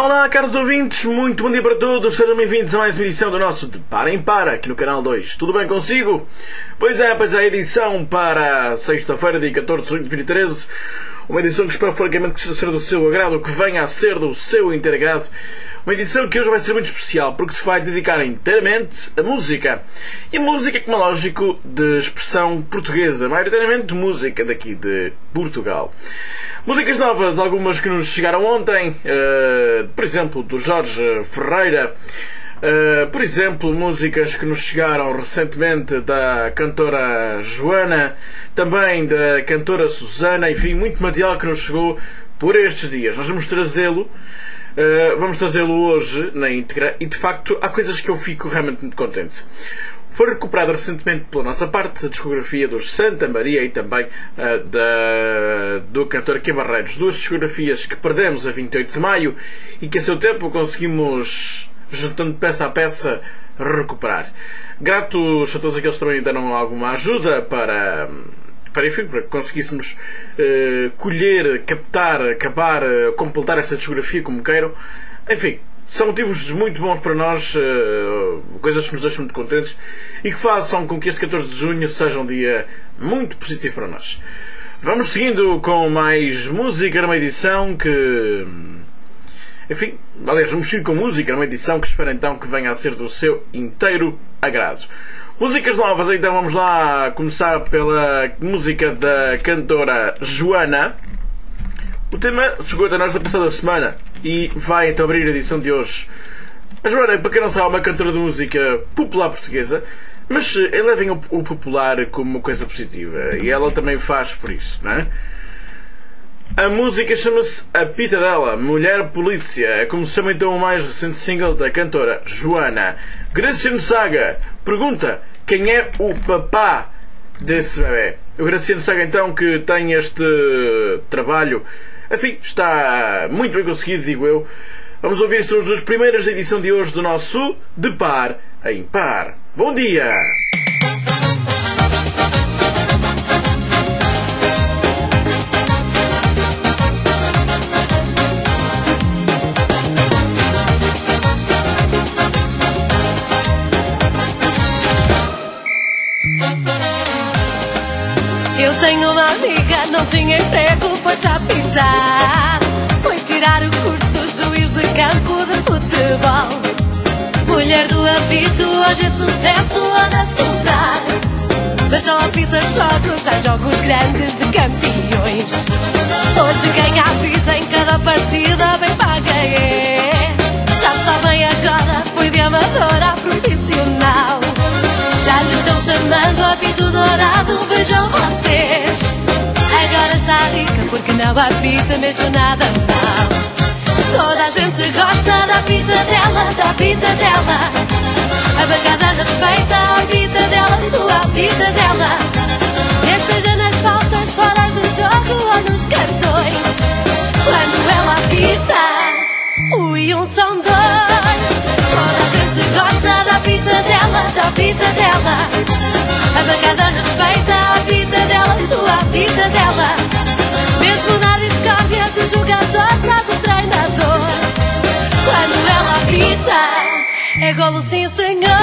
Olá, olá, caros ouvintes, muito bom dia para todos, sejam bem-vindos a mais uma edição do nosso De Para em Para, aqui no Canal 2. Tudo bem consigo? Pois é, a edição para sexta-feira, dia 14 de junho de 2013, uma edição que espero francamente que seja do seu agrado, que venha a ser do seu inteiro agrado. Uma edição que hoje vai ser muito especial, porque se vai dedicar inteiramente a música. E música, como é lógico, de expressão portuguesa, maioritariamente música daqui de Portugal. Músicas novas, algumas que nos chegaram ontem, por exemplo, do Jorge Ferreira. Por exemplo, músicas que nos chegaram recentemente da cantora Joana, também da cantora Susana, enfim, muito material que nos chegou por estes dias. Nós vamos trazê-lo hoje na íntegra e, de facto, há coisas que eu fico realmente muito contente. Foi recuperada recentemente pela nossa parte a discografia dos Santa Maria e também do cantor Kim Barreiros. Duas discografias que perdemos a 28 de maio e que a seu tempo conseguimos, juntando peça a peça, recuperar. Gratos a todos aqueles que também deram alguma ajuda para que conseguíssemos colher, captar, acabar, completar essa discografia como queiram. Enfim, são motivos muito bons para nós, coisas que nos deixam muito contentes e que façam com que este 14 de junho seja um dia muito positivo para nós. Vamos seguindo com mais música numa edição que... Enfim, aliás, vamos seguir com música numa edição que espero então que venha a ser do seu inteiro agrado. Músicas novas, então vamos lá começar pela música da cantora Joana. O tema chegou até nós da passada semana e vai então abrir a edição de hoje. A Joana, para quem não sabe, é uma cantora de música popular portuguesa, mas elevem o popular como uma coisa positiva e ela também faz por isso, não é? A música chama-se A Pitadela, Mulher Polícia, é como se chama então o mais recente single da cantora Joana. Graciano Saga pergunta quem é o papá desse bebê. O Graciano Saga então que tem este trabalho, enfim, está muito bem conseguido, digo eu. Vamos ouvir são as duas primeiras da edição de hoje do nosso De Par em Par. Bom dia! Eu tenho uma amiga, não tinha emprego, foi já pintar. Foi tirar o curso, juiz de campo de futebol. Mulher do apito, hoje é sucesso, anda a sobrar. Mas só apita jogos, há jogos grandes de campeões. Hoje ganha a vida em cada partida, bem paga é. Já está bem agora, foi de amadora a profissional. Já lhe estão chamando apito dourado, vejam vocês. Agora está rica porque não apita mesmo nada mal. Toda a gente gosta da apita dela. A bancada respeita a apita dela, sua apita dela. Quer seja nas faltas, fora do jogo ou nos cartões. Quando ela apita, ui, um são dois. Toda a gente gosta da apita dela. A bancada respeita a apita dela, sua apita dela. Mesmo na discórdia dos jogadores, há do treinador. Quando ela apita, é golo sim senhor.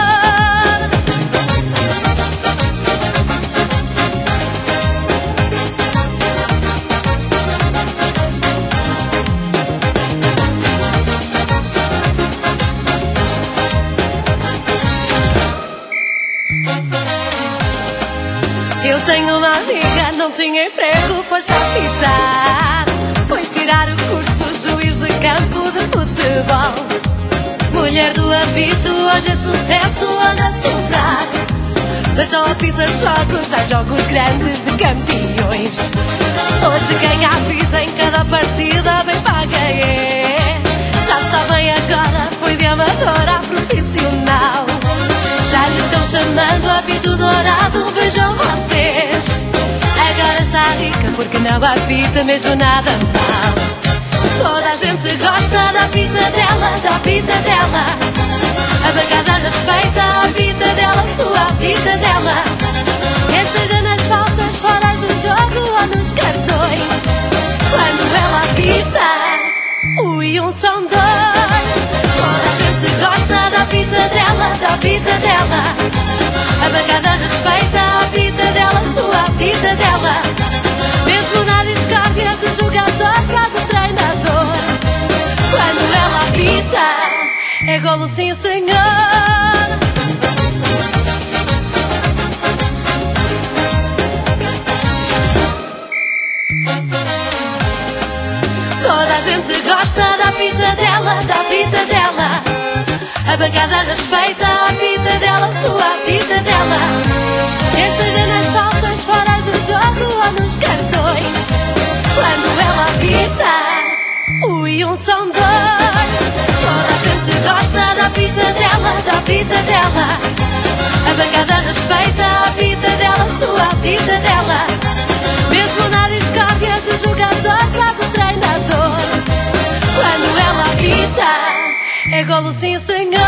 Eu tenho uma amiga, não tinha emprego, foi já pitar. Foi tirar o curso, juiz de campo de futebol. Mulher do apito, hoje é sucesso, anda a sobrar. Mas só apita jogos, há jogos grandes de campeões. Hoje ganha a vida em cada partida, bem paga é. Já está bem agora, foi de amadora a profissional. Já lhe estão chamando apito dourado, vejam vocês. Agora está rica porque não apita mesmo nada mal. Toda a gente gosta da apita dela. A bancada respeita a apita dela, sua apita dela. Quer seja nas faltas, fora do jogo ou nos cartões. Quando ela apita, ui, um são dois. pitadela. A bancada respeita a pitadela, sua pitadela. Mesmo na discórdia dos jogadores ou do treinador, quando ela apita, é golo sim senhor. Toda a gente gosta da pitadela, da pitadela. A bancada respeita a pitadela, sua pitadela. Quer seja nas faltas, fora do jogo ou nos cartões, quando ela apita, e um são dois. Toda a gente gosta da pitadela, da pitadela. A bancada respeita a pitadela, sua pitadela. Mesmo na discórdia dos jogadores ou do treinador, quando ela apita, é golo sim senhor.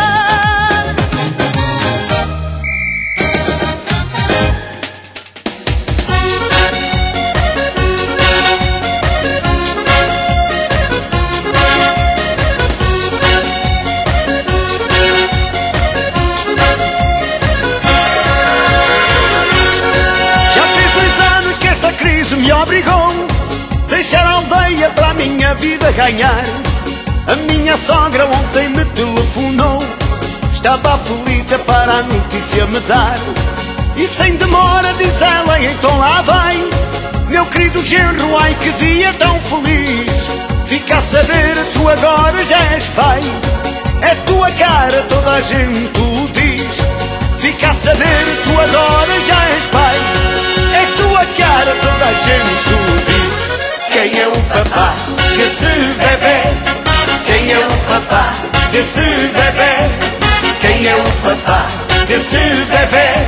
Me obrigou a deixar a aldeia para a minha vida ganhar. A minha sogra ontem me telefonou, estava aflita para a notícia me dar. E sem demora diz ela, então lá vai, meu querido genro, ai que dia tão feliz. Fica a saber, tu agora já és pai, é tua cara, toda a gente o diz. Fica a saber, tu agora já és pai, é tua cara, toda a gente o diz. Quem é o papá desse bebê? Quem é o papá desse bebê? Quem é o papá desse bebê?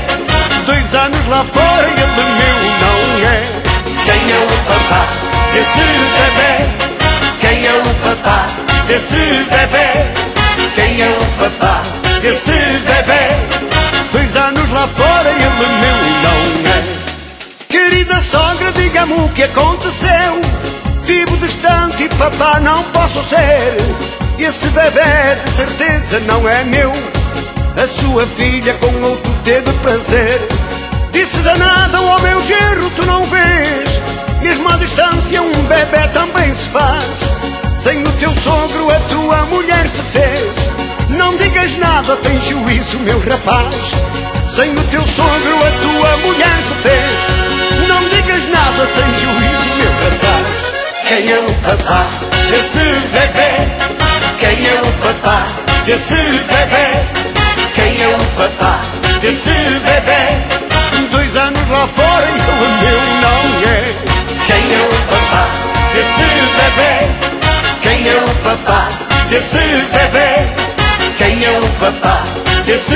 2 anos lá fora e ele meu não é. Quem é o papá desse bebê? Quem é o papá desse bebê? Quem é o papá desse bebê? 2 anos lá fora e ele meu não é. Querida sogra, diga-me o que aconteceu. Vivo distante e papá não posso ser. Esse bebê de certeza não é meu. A sua filha com outro teve prazer. Disse danada ao meu genro, tu não vês? Mesmo à distância um bebê também se faz. Sem o teu sogro a tua mulher se fez. Não digas nada, tem juízo meu rapaz. Sem o teu sogro a tua mulher se fez. Não digas nada, tem juízo meu rapaz. Quem é o papá desse bebê? Quem é o papá desse bebê? Quem é o papá desse bebê? 2 anos lá fora e o meu não é. Quem é o papá desse bebê? Quem é o papá desse bebê? Quem é o papá desse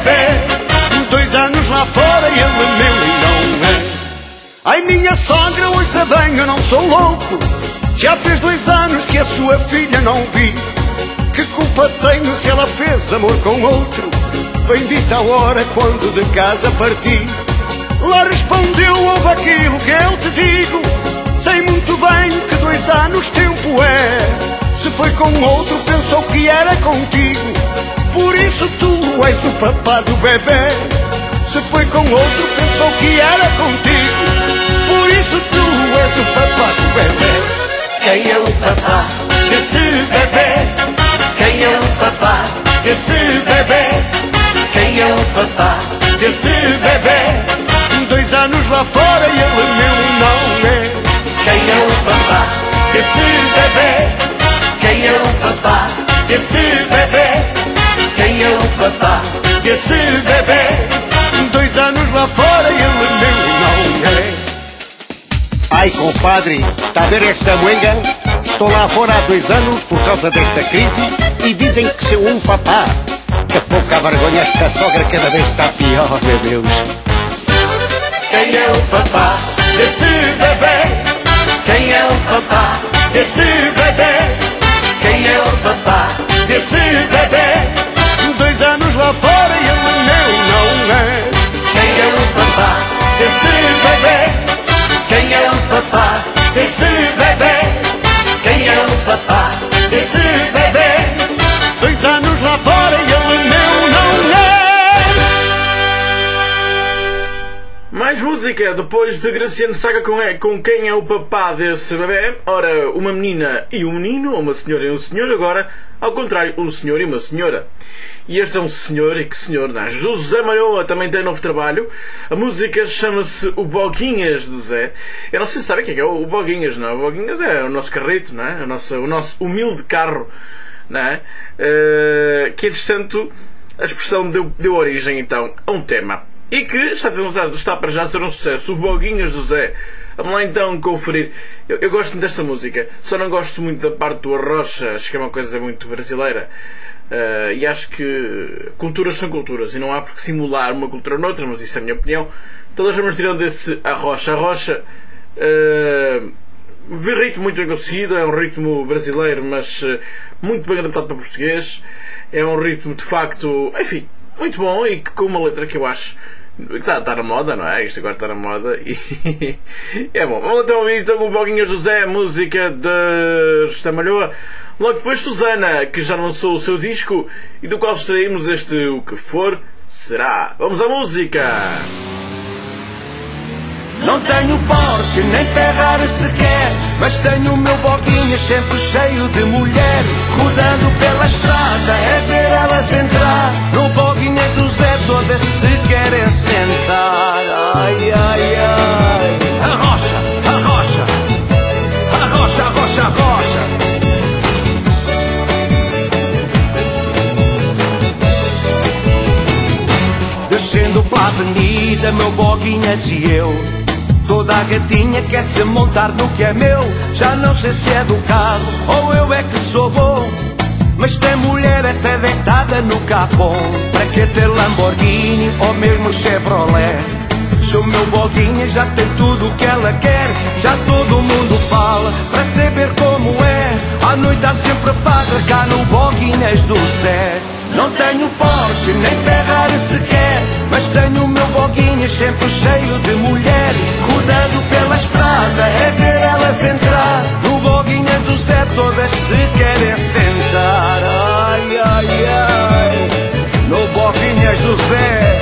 bebê? 2 anos lá fora e ele meu não é. Ai minha sogra, ouça bem, eu não sou louco. Já fez 2 anos que a sua filha não vi. Que culpa tenho se ela fez amor com outro? Bendita a hora quando de casa parti. Lá respondeu, ouve aquilo que eu te digo. Sei muito bem que 2 anos tempo é. Se foi com outro pensou que era contigo. Por isso tu és o papá do bebê. Se foi com outro pensou que era contigo. Por isso tu és o papá do bebê. Quem é o papá desse bebê? Quem é o papá desse bebê? Quem é o papá desse bebê? 2 anos lá fora e ele meu não é. Quem é o papá desse bebê? Quem é o papá desse bebê? Quem é o papá desse bebê? 2 anos lá fora e ele meu não é. Ai, compadre, está a ver esta moenga? Estou lá fora há 2 anos por causa desta crise e dizem que sou um papá. Que pouca vergonha, esta sogra cada vez está pior, meu Deus. Quem é o papá desse bebê? Quem é o papá desse bebê? Quem é o papá desse bebê? 2 anos lá fora e ele meu não é. Quem é o papá desse bebê? Quem é o papá desse bebê? Quem é o papá desse bebê? 2 anos lá fora e ele meu não é. música, depois de Graciano Saga com quem é o papá desse bebê. Ora, uma menina e um menino, uma senhora e um senhor. Agora, ao contrário, um senhor e uma senhora. E este é um senhor, e que senhor, não é? José Malhoa também tem novo trabalho. A música chama-se O Boguinhas do Zé. Eu não sei se sabem o que é o Boguinhas, não é? O Boguinhas é o nosso carrito, não é? O nosso humilde carro, não é? Que, entretanto, a expressão deu origem, então, a um tema. E que está para já ser um sucesso. O Boguinhas do Zé. Vamos lá então conferir. Eu gosto muito desta música. Só não gosto muito da parte do arrocha. Acho que é uma coisa muito brasileira. E acho que culturas são culturas. E não há por que simular uma cultura noutra. Mas isso é a minha opinião. Todas as tiram desse arrocha. Arrocha ritmo muito bem conseguido. É um ritmo brasileiro, mas muito bem adaptado para português. É um ritmo de facto, enfim, muito bom. E com uma letra que eu acho está na moda, não é? Isto agora está na moda e é bom. Vamos então ouvir então o Boguinhas José, música de José Malhoa. Logo depois Susana, que já lançou o seu disco e do qual extraímos este O Que For Será. Vamos à música! Não tenho Porsche nem Ferrari sequer, mas tenho o meu Boguinhas sempre cheio de mulher. Rodando pela estrada é ver elas entrar. No Boguinhas do Zé todas se querem sentar. Ai, ai, ai. Arrocha, arrocha, arrocha, arrocha, arrocha. Descendo pela avenida, meu Boguinhas e eu. Toda a gatinha quer se montar no que é meu. Já não sei se é do carro ou eu é que sou bom, mas tem mulher até deitada no capô. Para que ter Lamborghini ou mesmo Chevrolet? Se o meu Boguinha já tem tudo o que ela quer. Já todo mundo fala para saber como é. À noite há sempre farra cá no Boguinhas do Zé. Não tenho Porsche nem Ferrari sequer, mas tenho o meu Boguinhas sempre cheio de mulher. Rodando pela estrada é ver elas entrar. No Boguinhas do Zé todas se querem sentar. Ai, ai, ai. No Boguinhas do Zé.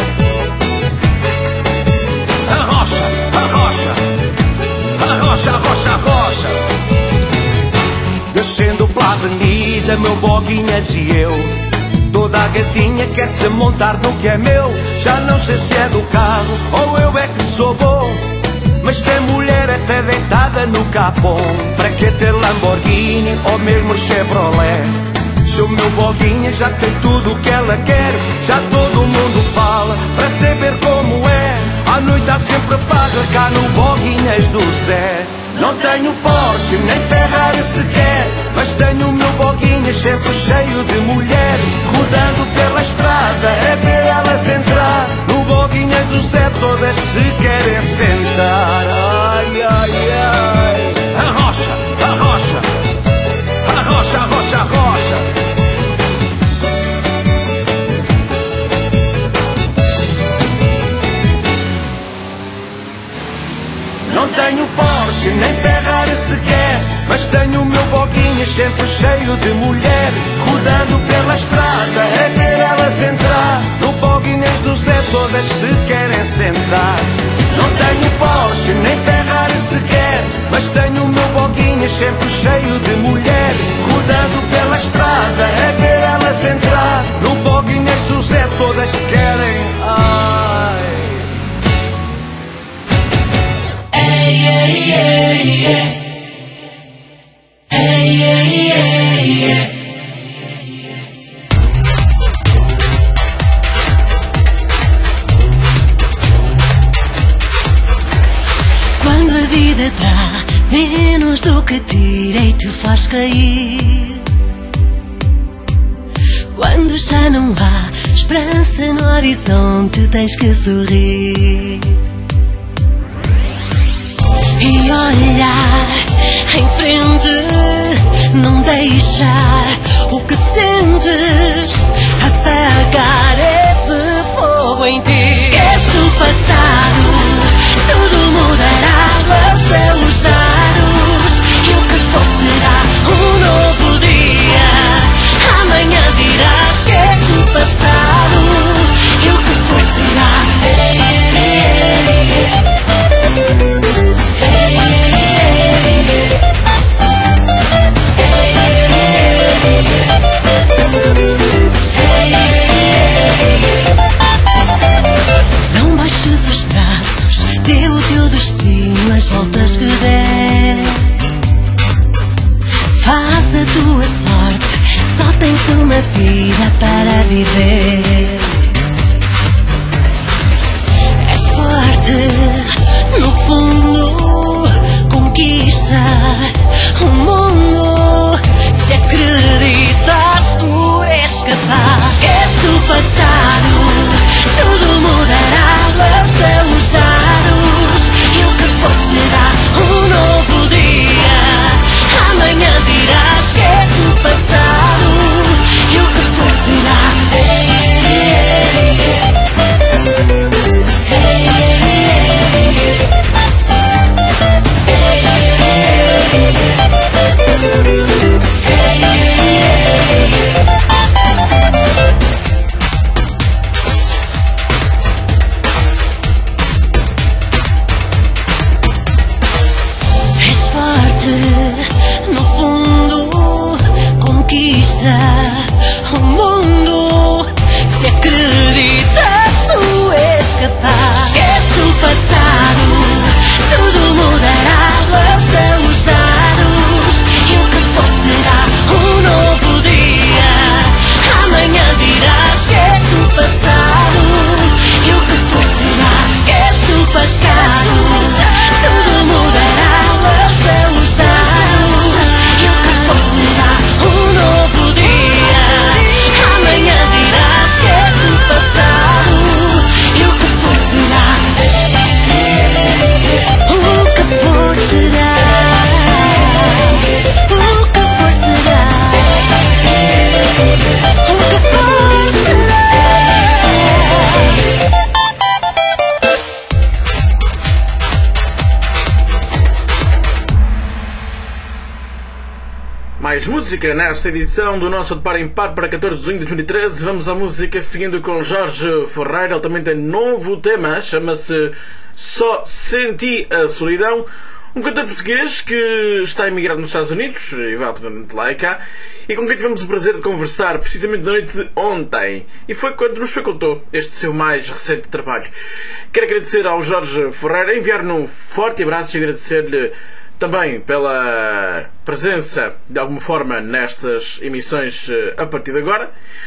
Arrocha, arrocha, arrocha, arrocha, arrocha. Descendo pela avenida, meu Boguinhas e eu. Toda a gatinha quer se montar no que é meu. Já não sei se é do carro ou eu é que sou bom, mas tem mulher até deitada no capô. Para que ter Lamborghini ou mesmo Chevrolet? Se o meu Boguinha já tem tudo o que ela quer. Já todo mundo fala para saber como é. À noite há sempre farra cá no Boguinhas do Zé. Não tenho Porsche nem Ferrari sequer, mas tenho o meu Boguinhas sempre cheio de mulher. Rodando pela estrada é ver elas entrar. No Boguinhas do Zé todas se querem sentar. Ai, ai, ai. Arrocha, arrocha, arrocha, arrocha, arrocha. Não tenho Porsche nem Ferrari sequer, mas tenho o meu Boguinhas sempre cheio de mulher. Rodando pela estrada é ver elas entrar. No Boguinhas do Zé todas se querem sentar. Não tenho Porsche nem Ferrari sequer, mas tenho o meu Boguinhas sempre cheio de mulher. Rodando pela estrada é ver elas entrar. No Boguinhas do Zé todas querem. Ai. Quando a vida dá menos do que tira e te faz cair, quando já não há esperança no horizonte, tens que sorrir e olhar em frente, não deixar o que sentes apagar esse fogo em ti. Esquece o passado, tudo mudará, ao céu os dados, e o que for será um novo dia. Amanhã dirá, esquece o passado, e o que for será. viver. És forte, no fundo, conquista o mundo. Se acreditas, tu és capaz. Esquece o passado, tudo mudará. Lança os dados e o que for será um novo dia. Amanhã dirás, esquece o passado e o que for será. És forte, no fundo, conquista o mundo. Se acreditas, tu és capaz. Esquece o passado, tudo mudará. Lança os dados e o que for será um novo dia. Amanhã dirás, esquece o passado e o que for será. Esquece o passado, tudo mudará. Lança os dados e o que for será um novo dia. Amanhã dirás, esquece o passado e o que for será. O que for será. O que for será. O que for será. Mais música nesta edição do nosso De Par em Par para 14 de junho de 2013. Vamos à música seguindo com Jorge Ferreira. Ele também tem novo tema, chama-se Só Senti a Solidão. Um cantor português que está emigrado nos Estados Unidos e vai alternamente lá e cá, e com quem tivemos o prazer de conversar precisamente na noite de ontem. E foi quando nos facultou este seu mais recente trabalho. Quero agradecer ao Jorge Ferreira, enviar-lhe um forte abraço e agradecer-lhe também pela presença, de alguma forma, nestas emissões a partir de agora.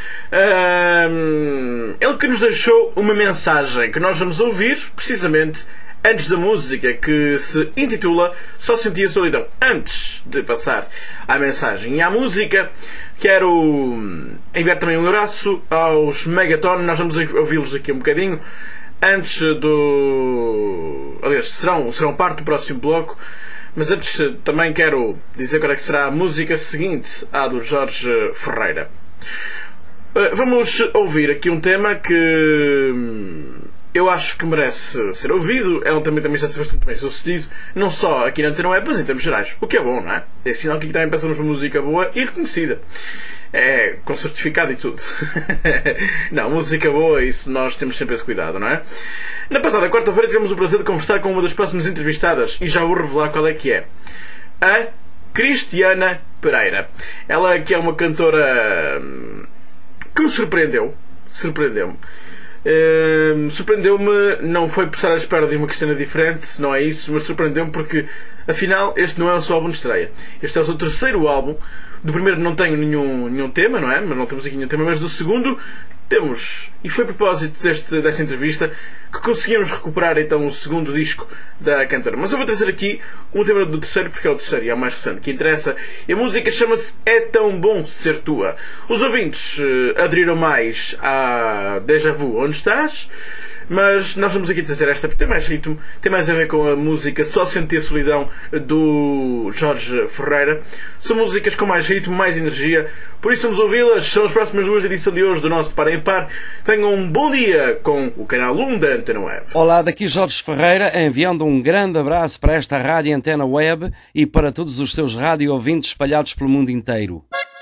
Ele que nos deixou uma mensagem que nós vamos ouvir, precisamente, antes da música, que se intitula Só Senti a Solidão. Antes de passar à mensagem e à música, quero enviar também um abraço aos Megaton. Nós vamos ouvi-los aqui um bocadinho, antes do... Aliás, serão parte do próximo bloco. Mas antes também quero dizer qual é que será a música seguinte à do Jorge Ferreira. Vamos ouvir aqui um tema que eu acho que merece ser ouvido. É um tema que também está a ser bastante bem sucedido, não só aqui na Antena Web, mas em termos gerais. O que é bom, não é? É sinal que aqui também pensamos uma música boa e reconhecida. É, com certificado e tudo. Não, música boa, isso nós temos sempre esse cuidado, não é? Na passada quarta-feira tivemos o prazer de conversar com uma das próximas entrevistadas e já vou revelar qual é que é. A Cristiana Pereira. Ela que é uma cantora que me surpreendeu. Surpreendeu-me. Surpreendeu-me, não foi por estar à espera de uma Cristiana diferente, não é isso, mas surpreendeu-me porque, afinal, este não é o seu álbum de estreia. Este é o seu terceiro álbum. Do primeiro não tenho nenhum tema, não é? Mas não temos aqui nenhum tema, mas do segundo temos. E foi a propósito desta entrevista que conseguimos recuperar então o segundo disco da cantora. Mas eu vou trazer aqui um tema do terceiro, porque é o terceiro e é o mais recente que interessa. E a música chama-se É Tão Bom Ser Tua. Os ouvintes aderiram mais a Déjà Vu, Onde Estás? Mas nós vamos aqui trazer esta porque tem mais ritmo, tem mais a ver com a música Só Senti a Solidão do Jorge Ferreira. São músicas com mais ritmo, mais energia, por isso vamos ouvi-las. São as próximas duas edições de hoje do nosso De Par em Par. Tenham um bom dia com o canal 1 da Antena Web. Olá, daqui Jorge Ferreira, enviando um grande abraço para esta rádio Antena Web e para todos os seus rádio ouvintes espalhados pelo mundo inteiro.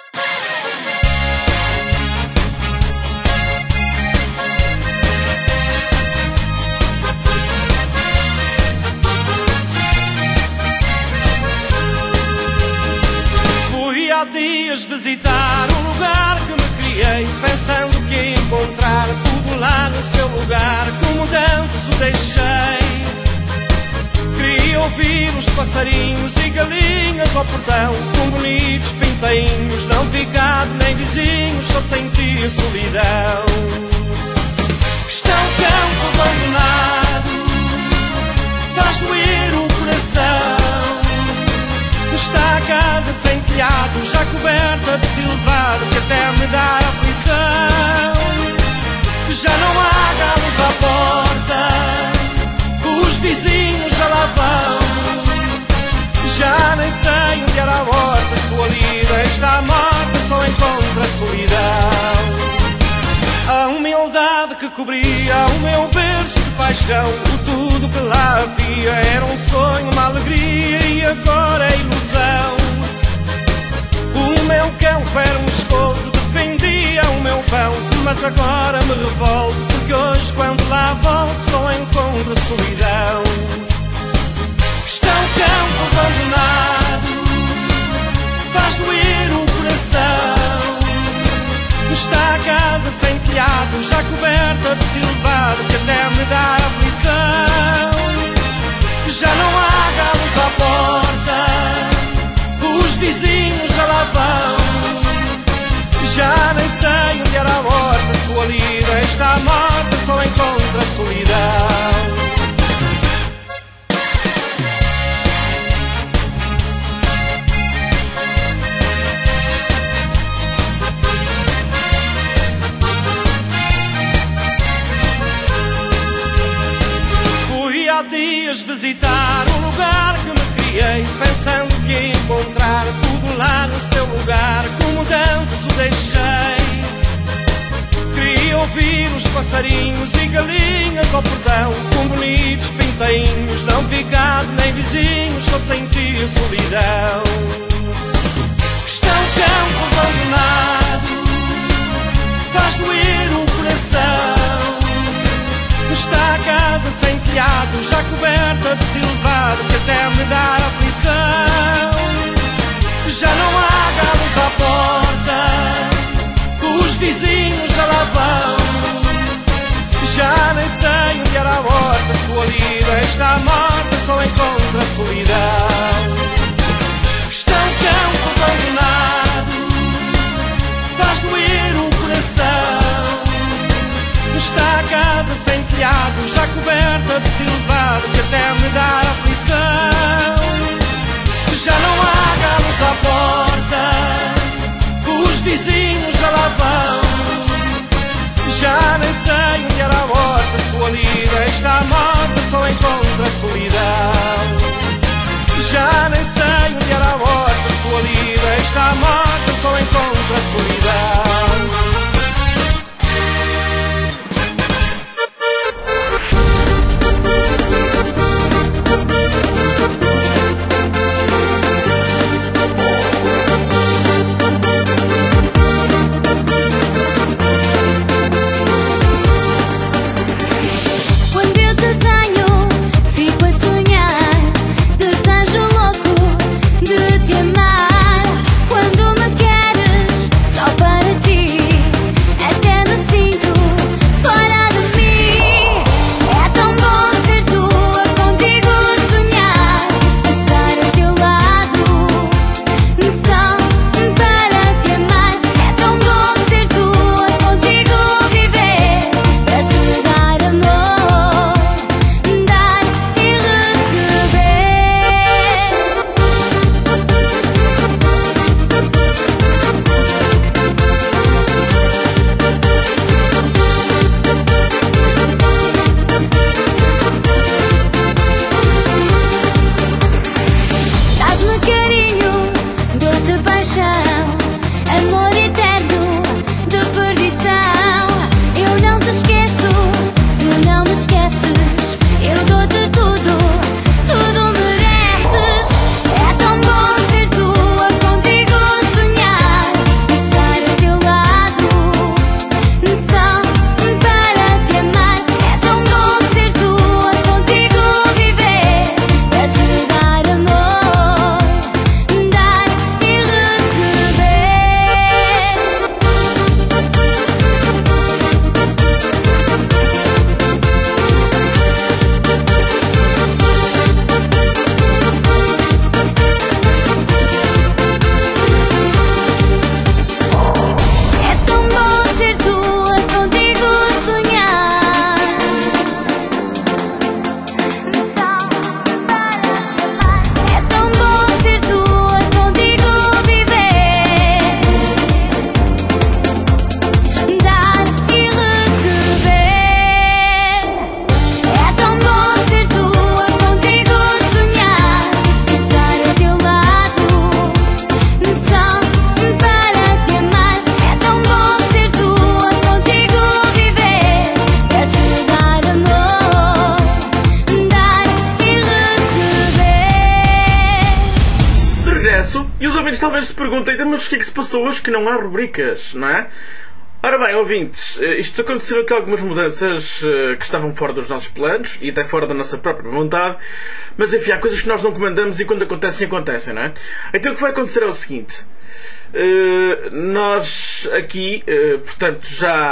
Dias visitar um lugar que me criei, pensando que ia encontrar tudo lá no seu lugar, como antes o deixei. Queria ouvir os passarinhos e galinhas ao portão, com bonitos pintainhos, não vi gado nem vizinhos, só senti sentia solidão. Está um campo abandonado, faz doer o coração. Está a casa sem telhado, já coberta de silvado, que até me dá aflição. Já não há galos à porta, os vizinhos já lá vão. Já nem sei onde era a horta, sua lida está morta, só encontra a solidão. A humildade que cobria o meu berço de paixão, o tudo que lá havia era um sonho, uma alegria, e agora é ilusão. O meu campo era um escolto, defendia o meu pão, mas agora me revolto, porque hoje quando lá volto só encontro a solidão. Está um campo abandonado, faz doer o coração. Está a casa sem telhado, já coberta de silvado, que até me dá aflição. Já não há galos à porta, os vizinhos já lá vão. Já nem sei onde era a horta, sua lida está morta, só encontra a solidão. Há dias visitar um lugar que me criei, pensando que ia encontrar tudo lá no seu lugar, como antes o deixei. Queria ouvir os passarinhos e galinhas ao portão, com bonitos pintainhos, não vi gado nem vizinhos, só sentia solidão. Está um campo abandonado, faz doer o coração. Está a casa sem telhado, já coberta de silvado, que até me dá aflição. Já não há galos à porta, os vizinhos já lá vão. Já nem sei onde era a horta, sua lida está morta, só encontra a solidão. Está um campo abandonado, faz doer o coração. Está a casa sem telhado, já coberta de silvado, que até me dá aflição. Já não há galos à porta, os vizinhos já lá vão. Já nem sei onde era a horta, sua lida está morta, só encontra a solidão. Já nem sei onde era a horta, sua lida está morta, só encontra a solidão. Quando me queres, só para ti. talvez se perguntem, mas o que é que se passou hoje que não há rubricas, não é? Ora bem, ouvintes, isto aconteceu aqui algumas mudanças que estavam fora dos nossos planos e até fora da nossa própria vontade, mas enfim, há coisas que nós não comandamos e quando acontecem, acontecem, não é? Então o que vai acontecer é o seguinte, nós aqui, portanto,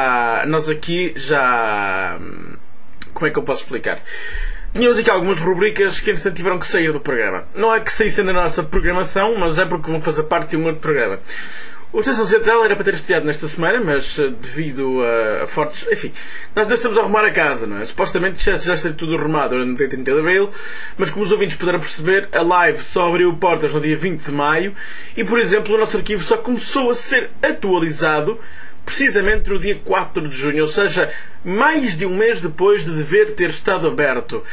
como é que eu posso explicar? Tínhamos aqui algumas rubricas que entretanto tiveram que sair do programa. Não é que saíssem da nossa programação, mas é porque vão fazer parte de um outro programa. O Estação Central era para ter estreado nesta semana, mas devido a fortes... Enfim, nós estamos a arrumar a casa, não é? Supostamente já está tudo arrumado no dia 30 de Abril, mas como os ouvintes puderam perceber, a live só abriu portas no dia 20 de Maio e, por exemplo, o nosso arquivo só começou a ser atualizado precisamente no dia 4 de junho, ou seja, mais de um mês depois de dever ter estado aberto.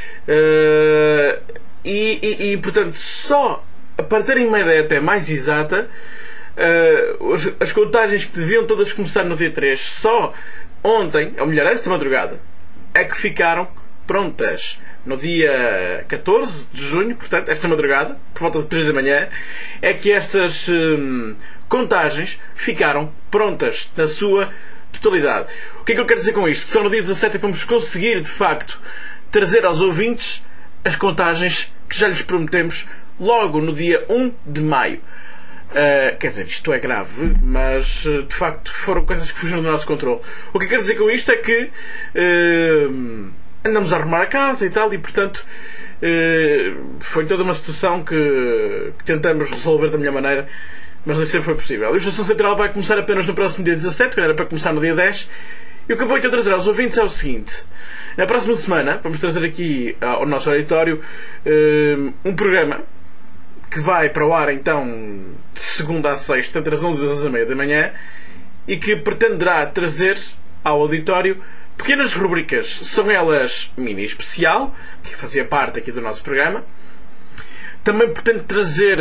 Portanto, só para terem uma ideia até mais exata, as contagens que deviam todas começar no dia 3, só ontem, ou melhor, esta madrugada, é que ficaram prontas. No dia 14 de junho, portanto, esta madrugada, por volta de 3 da manhã, é que estas contagens ficaram prontas na sua totalidade. O que é que eu quero dizer com isto? Que só no dia 17 é que vamos conseguir, de facto, trazer aos ouvintes as contagens que já lhes prometemos logo no dia 1 de maio. Quer dizer, isto é grave, mas de facto foram coisas que fugiram do nosso controle. O que eu quero dizer com isto é que andamos a arrumar a casa e tal, e portanto foi toda uma situação que tentamos resolver da melhor maneira, mas nem sempre foi possível. E a Estação Central vai começar apenas no próximo dia 17, que era para começar no dia 10, e o que eu vou trazer aos ouvintes é o seguinte: na próxima semana vamos trazer aqui ao nosso auditório um programa que vai para o ar então de segunda a sexta, entre as 11 e as 11h30 da manhã, e que pretenderá trazer ao auditório pequenas rubricas. São elas mini especial, que fazia parte aqui do nosso programa. Também pretende trazer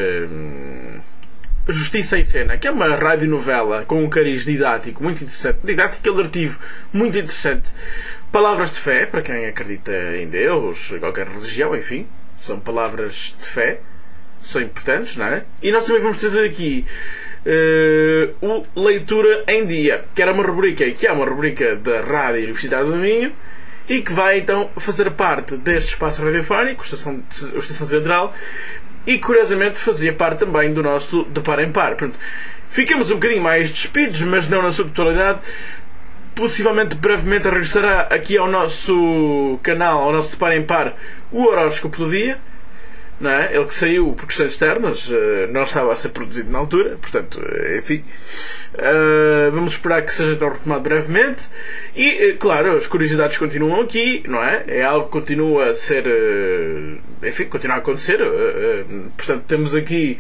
Justiça em Cena, que é uma radionovela com um cariz didático muito interessante, didático e alertivo muito interessante. Palavras de fé, para quem acredita em Deus, qualquer religião, enfim, são palavras de fé, são importantes, não é? E nós também vamos trazer aqui o Leitura em Dia, que era uma rubrica, que é uma rubrica da Rádio Universidade do Minho, e que vai então fazer parte deste espaço radiofónico, o Estação Central, e curiosamente fazia parte também do nosso De Par em Par. Portanto, ficamos um bocadinho mais despidos, mas não na sua totalidade. Possivelmente brevemente regressará aqui ao nosso canal, ao nosso De Par em Par, o horóscopo do dia, não é? Ele que saiu por questões externas, não estava a ser produzido na altura, portanto, enfim, vamos esperar que seja então retomado brevemente. E, claro, as curiosidades continuam aqui, não é? É algo que continua a ser, enfim, continua a acontecer. Portanto, temos aqui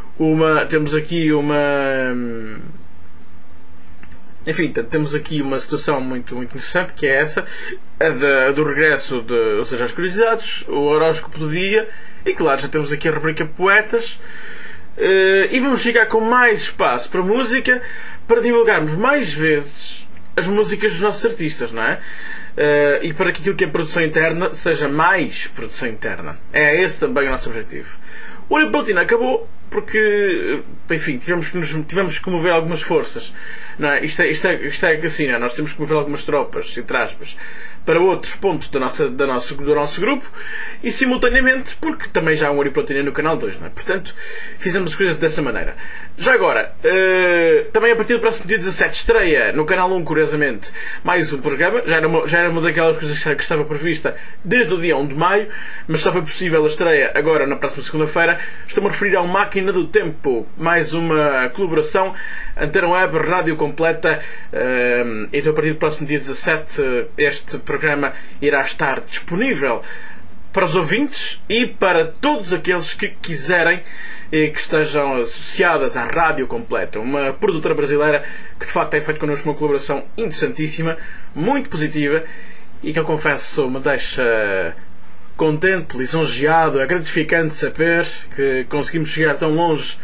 uma situação muito, muito interessante, que é essa, a do regresso ou seja, as curiosidades, o horóscopo do dia, e claro, já temos aqui a rubrica Poetas, e vamos chegar com mais espaço para música, para divulgarmos mais vezes as músicas dos nossos artistas, não é? E para que aquilo que é produção interna seja mais produção interna. É esse também o nosso objetivo. O Olho Platina acabou porque, enfim, tivemos que mover algumas forças, não é? Isto é assim, não é? Nós temos que mover algumas tropas, entre aspas, para outros pontos do nosso grupo, e simultaneamente porque também já há um Olho Platina no canal 2, não é? Portanto, fizemos as coisas dessa maneira. Já agora, também a partir do próximo dia 17 estreia no canal 1, curiosamente, mais um programa. Já era uma daquelas coisas que estava prevista desde o dia 1 de maio, mas só foi possível a estreia agora na próxima segunda-feira. Estou-me a referir ao Máquina do Tempo, mais uma colaboração Antena Web, Rádio Completa. Então a partir do próximo dia 17 este programa irá estar disponível para os ouvintes e para todos aqueles que quiserem e que estejam associadas à Rádio Completa, uma produtora brasileira que de facto tem feito connosco uma colaboração interessantíssima, muito positiva, e que eu confesso me deixa contente, lisonjeado, é gratificante saber que conseguimos chegar tão longe.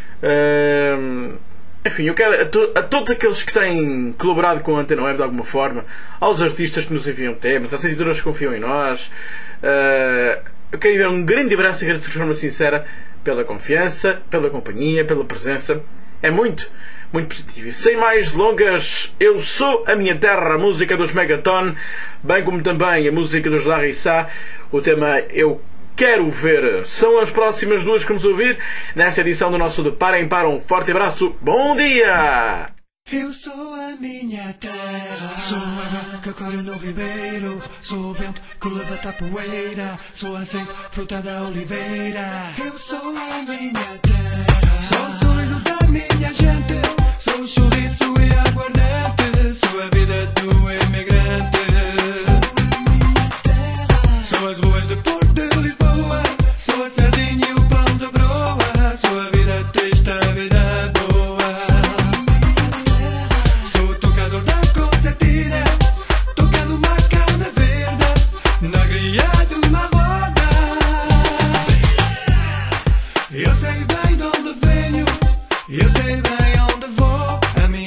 Enfim, eu quero a todos aqueles que têm colaborado com a Antena Web de alguma forma, aos artistas que nos enviam temas, às editoras que confiam em nós, eu quero enviar um grande abraço e agradecer de forma sincera pela confiança, pela companhia, pela presença. É muito, muito positivo. E sem mais delongas, Eu Sou a Minha Terra, a música dos Megaton, bem como também a música dos Larissa, o tema Eu Quero Ver. São as próximas duas que vamos ouvir nesta edição do nosso De Para em Para. Um forte abraço, bom dia! Eu sou a minha terra, sou água que corre no ribeiro, sou o vento que levanta a poeira, sou a azeite, fruta da oliveira. Eu sou a minha terra, sou o sorriso da minha gente, sou o chouriço e aguardente, sou a vida do imigrante. Sou a minha terra, sou as ruas de Porto de Lisboa, sou a sardinha e o pão de broa, sou a vida triste, a vida boa. Tocando uma carne verde na grelha de uma roda. Eu sei bem de onde venho, eu sei bem onde vou. A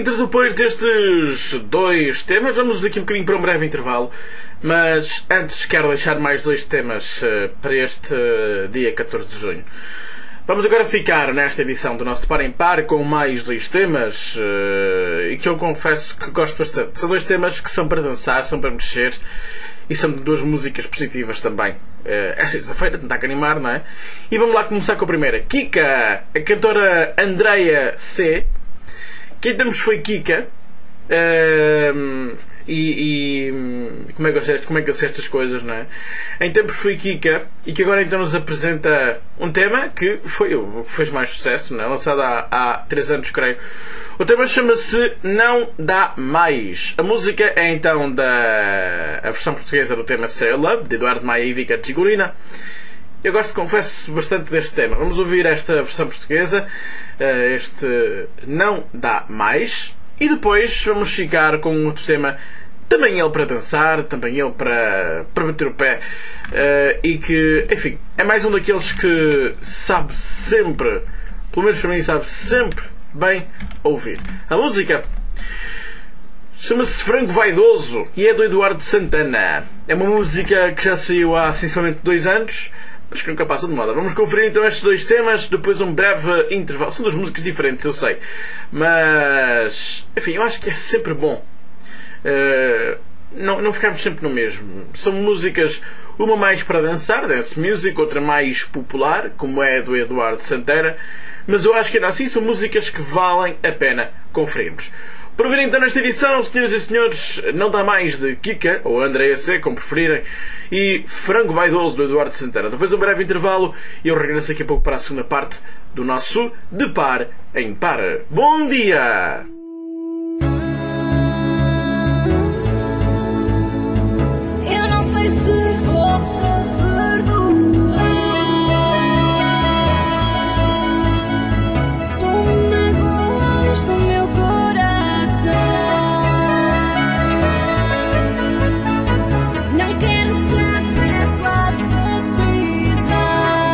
ouvintes, depois destes 2 temas, vamos daqui um bocadinho para um breve intervalo, mas antes quero deixar mais 2 temas para este dia 14 de junho. Vamos agora ficar nesta edição do nosso De Par em Par com mais 2 temas e que eu confesso que gosto bastante. São 2 temas que são para dançar, são para mexer e são 2 músicas positivas também. É sexta-feira, tentar que animar, não é? E vamos lá começar com a primeira. Kika, a cantora Andreia C. Quem temos foi Kika. Como é que eu sei estas coisas, não é? Em tempos foi Kika e que agora então nos apresenta um tema que fez mais sucesso, não é? Lançado há 3 anos, creio. O tema chama-se Não Dá Mais. A música é então a versão portuguesa do tema Say Love, de Eduardo Maia e Vika Tchigurina. Eu confesso bastante deste tema. Vamos ouvir esta versão portuguesa, este Não Dá Mais. E depois vamos ficar com outro tema, também ele para dançar, também ele para bater o pé, e que, enfim, é mais um daqueles que sabe sempre, pelo menos para mim, sabe sempre bem ouvir. A música chama-se Frango Vaidoso e é do Eduardo Santana. É uma música que já saiu há sensivelmente 2 anos, mas que nunca passa de moda. Vamos conferir então estes 2 temas, depois um breve intervalo. São 2 músicas diferentes, eu sei. Mas, enfim, eu acho que é sempre bom não ficarmos sempre no mesmo. São músicas, uma mais para dançar, dance music, outra mais popular, como é a do Eduardo Santana. Mas eu acho que ainda assim são músicas que valem a pena conferirmos. Para ouvir então nesta edição, senhoras e senhores, Não Dá Mais de Kika, ou Andreia C, como preferirem, e Frango Vaidoso do Eduardo Santana. Depois um breve intervalo e eu regresso daqui a pouco para a segunda parte do nosso De Par em Par. Bom dia! Eu não sei se vou te perdoar. Tu magoas do meu coração. Não quero saber a tua decisão.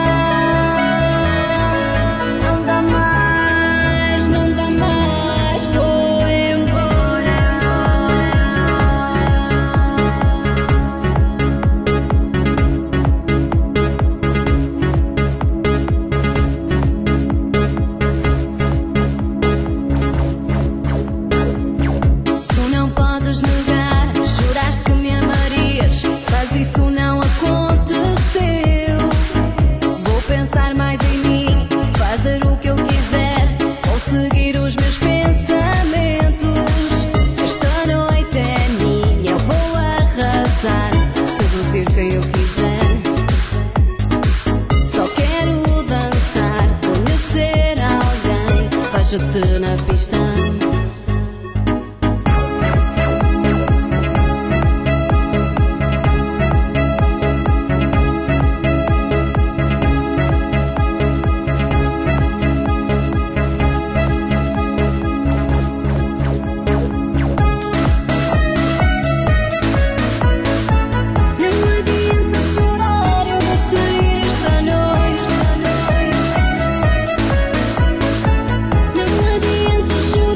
Não dá mais, vou embora. Tu não podes negar, juraste que me amarias, mas isso não aconteceu. Vou pensar mais em mim, fazer o que eu quiser, ou seguir os meus pensamentos. Esta noite é minha, eu vou arrasar, seduzir quem eu quiser. Só quero dançar, conhecer alguém, vejo-te na pista. Não adianta chorar, eu vou sair esta noite. Não adianta chorar.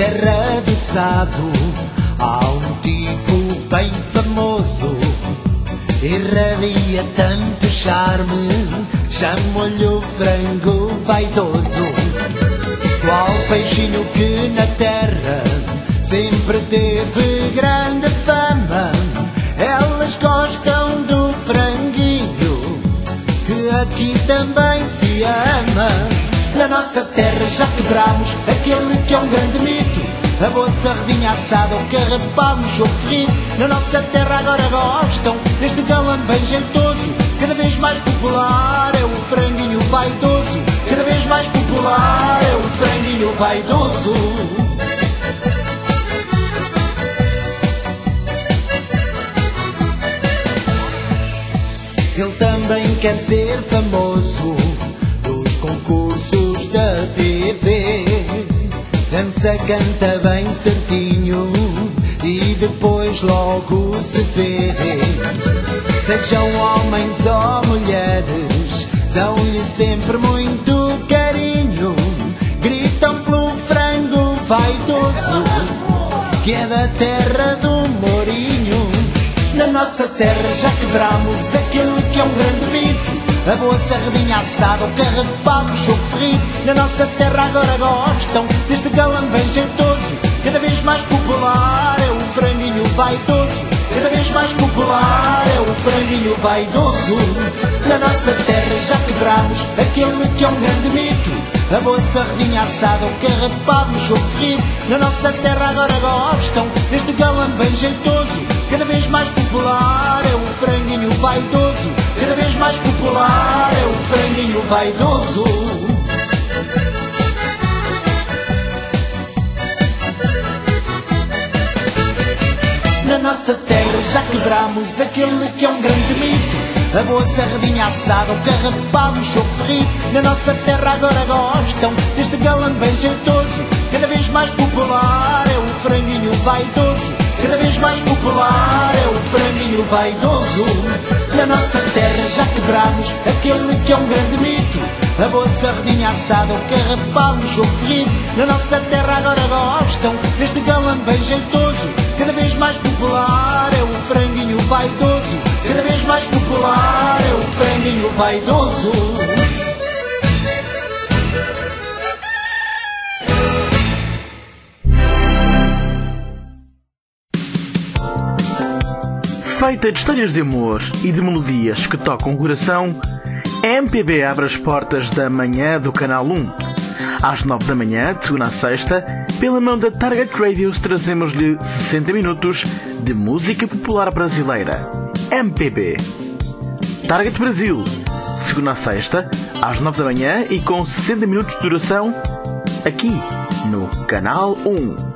terra do Sado há um tipo bem famoso, irradia tanto charme, chamo-lhe o frango vaidoso. Qual peixinho que na terra sempre teve grande fama, elas gostam do franguinho, que aqui também se ama. Na nossa terra já quebramos aquele que é um grande mito, a boa sardinha assada, o carrapau, o choco ferrido. Na nossa terra agora gostam deste galã bem jeitoso, cada vez mais popular é o franguinho vaidoso. Cada vez mais popular é o franguinho vaidoso. Ele também quer ser famoso nos concursos da TV, dança, canta bem certinho e depois logo se vê. Sejam homens ou mulheres, dão-lhe sempre muito carinho, gritam pelo frango vaidoso, que é da terra do Mourinho. Na nossa terra já quebramos aquele que é um grande mito, a boa sardinha assada, o carrapau, o choco ferrido. Na nossa terra agora gostam deste galã bem jeitoso, cada vez mais popular é o franguinho vaidoso. Cada vez mais popular é o franguinho vaidoso. Na nossa terra já quebramos aquele que é um grande mito, a boa sardinha assada, o carrapau, o choco ferrido. Na nossa terra agora gostam deste galã bem jeitoso, cada vez mais popular é o franguinho vaidoso. Cada vez mais popular é o franguinho vaidoso. Na nossa terra já quebramos aquele que é um grande mito, a boa sardinha assada, o carrapau, o choco ferrido. Na nossa terra agora gostam deste galã bem jeitoso, cada vez mais popular é o franguinho vaidoso. Cada vez mais popular é o franguinho vaidoso. Na nossa terra já quebramos aquele que é um grande mito, a boa sardinha assada, o carrapau, o choco ferrido. Na nossa terra agora gostam deste galã bem jeitoso, cada vez mais popular é o franguinho vaidoso. Cada vez mais popular é o franguinho vaidoso. Feita de histórias de amor e de melodias que tocam o coração, a MPB abre as portas da manhã do Canal 1. Às 9 da manhã, de segunda a sexta, pela mão da Target Radio, trazemos-lhe 60 minutos de música popular brasileira. MPB. Target Brasil, de segunda a sexta, às 9 da manhã e com 60 minutos de duração, aqui no Canal 1.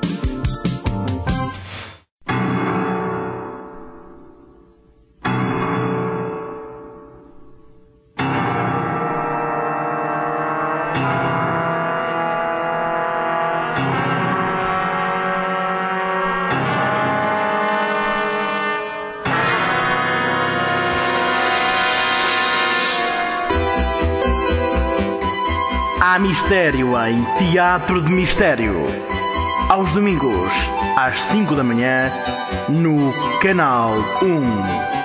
Há mistério em Teatro de Mistério. Aos domingos, às 5 da manhã, no Canal 1.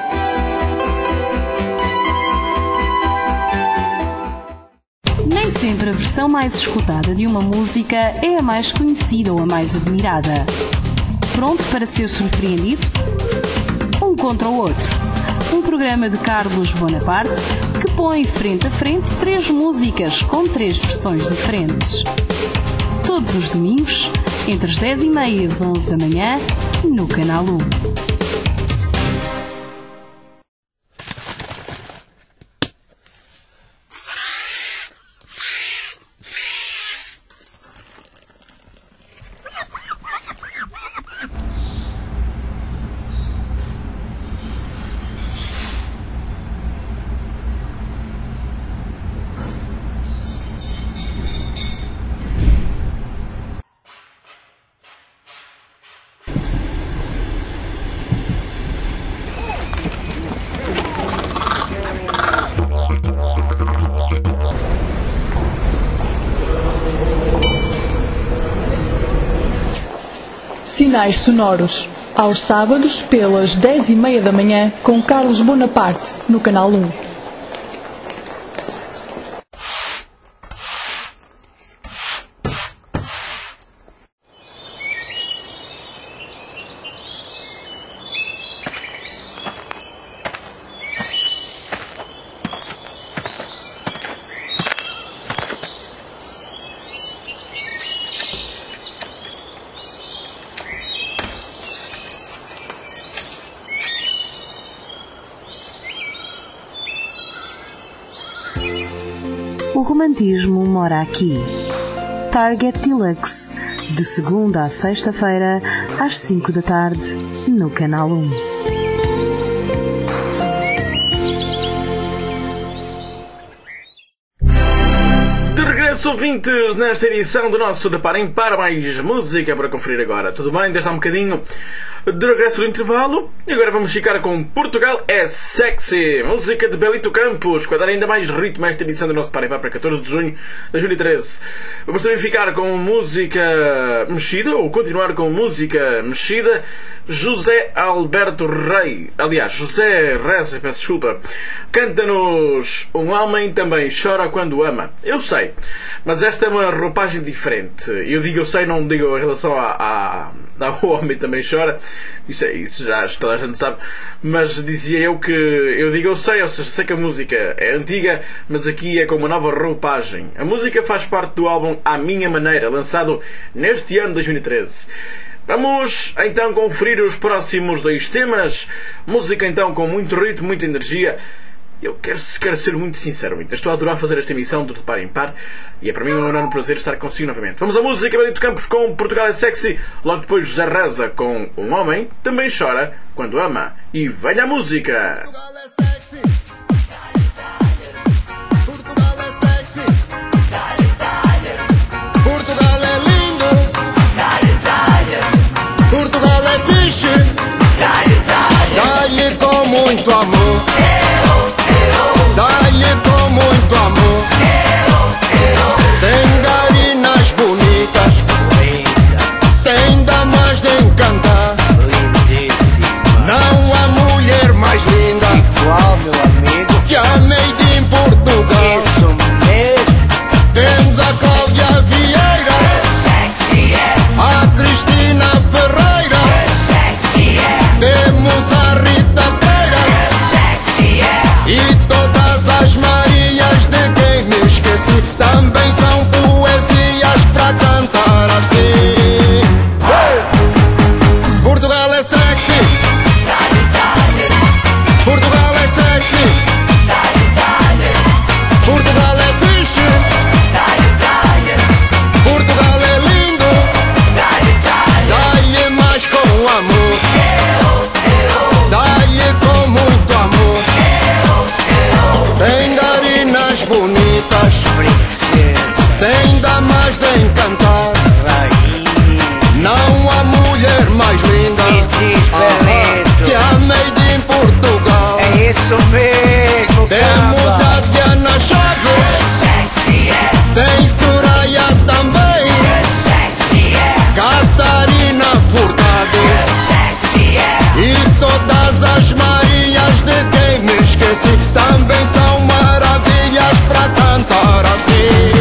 Nem sempre a versão mais escutada de uma música é a mais conhecida ou a mais admirada. Pronto para ser surpreendido? Um contra o outro. Um programa de Carlos Bonaparte que põe frente a frente 3 músicas com 3 versões diferentes. Todos os domingos, entre as 10h30 e as 11 da manhã, no Canal 1. Sinais Sonoros, aos sábados pelas 10h30 da manhã com Carlos Bonaparte, no Canal 1. O romantismo mora aqui. Target Deluxe, de segunda a sexta-feira, às 5 da tarde, no Canal 1. De regresso, ouvintes, nesta edição do nosso De Par em Par, mais música para conferir agora. Tudo bem? Desde há um bocadinho de regresso do intervalo. E agora vamos ficar com Portugal é Sexy, música de Belito Campos, que vai dar ainda mais ritmo a esta edição do nosso Par em Par para 14 de junho de 2013. Vamos também ficar com música mexida, ou continuar com música mexida. José Alberto Rei, aliás, José Reza, peço desculpa, canta-nos Um Homem Também Chora Quando Ama. Eu sei, mas esta é uma roupagem diferente. Eu digo eu sei, não digo em relação ao Homem Também Chora. Isso já toda a gente sabe. Mas dizia eu que eu digo eu sei, ou seja, sei que a música é antiga, mas aqui é com uma nova roupagem. A música faz parte do álbum À Minha Maneira, lançado neste ano de 2013. Vamos então conferir os próximos 2 temas. Música então com muito ritmo, muita energia. Eu quero ser muito sincero, estou a adorar fazer esta emissão do De Par em Par e é para mim um enorme prazer estar consigo novamente. Vamos à música, Belito Campos com Portugal é Sexy, logo depois José Reza com Um Homem Também Chora Quando Ama. E venha a música! Portugal é sexy. Portugal é sexy. Portugal é lindo. Portugal é fixe. Dá-lhe com muito amor. Dá-lhe com muito amor. Tem garinas bonitas. Tem damas de encantar. Não há mulher mais linda. Igual, meu amigo, que a made in Portugal. isso mesmo. Temos a Cláudia Vieira, a Cristina Ferreira, temos a Rita Peira e todas as Marias de quem me esqueci. Também são poesias para cantar assim. Portugal é sexy. Portugal é sexy. Portugal é fixe. Portugal é lindo. Dá-lhe mais com amor. Dá-lhe com muito amor. Tem garinas bonitas. Princesa, Tem damas de encantar. rainha, Não há mulher mais linda e diz Belito, que a made in Portugal. é isso mesmo, Temos caba. a Diana Chaves. Tem Soraya também. Catarina Furtado e todas as Marias de quem me esqueci. Também são maravilhas para cantar assim.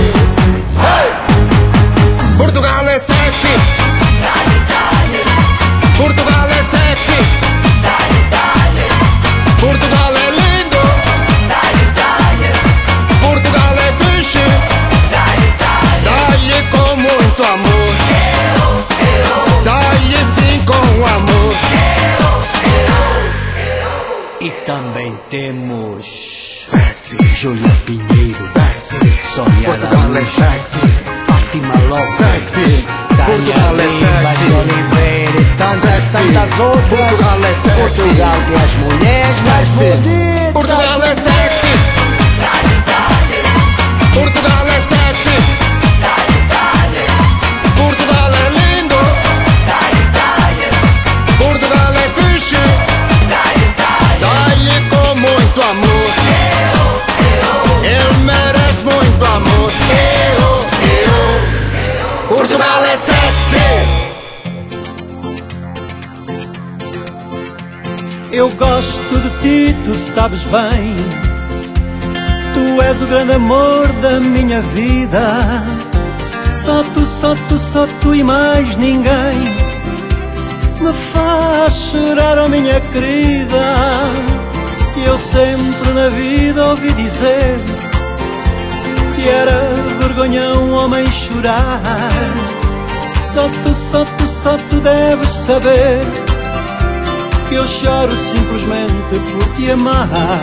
Portugal é sexy. Portugal é sexy. Portugal é lindo. Portugal é fixe. Dá-lhe com muito amor. Dá-lhe sim com amor. E também temos Sexy. Júlia Pinheiro, Sexy. Sônia Portugal é Araújo, sexy. Fátima Lopes, Sexy. Tânia Portugal é Lima sexy. de Oliveira e tantas, Sexy. tantas outras. Portugal é sexy. Portugal tem as mulheres mais Sexy. bonitas. Portugal é sexy. Portugal é sexy. Portugal é lindo. Portugal é fixe. Dá-lhe com muito amor. Ele merece muito amor. Portugal é sexy. Eu gosto de ti, tu sabes bem. Tu és o grande amor da minha vida. Só tu e mais ninguém me faz chorar, oh minha querida. Eu sempre na vida ouvi dizer que era vergonha um homem chorar. Só tu deves saber que eu choro simplesmente por te amar.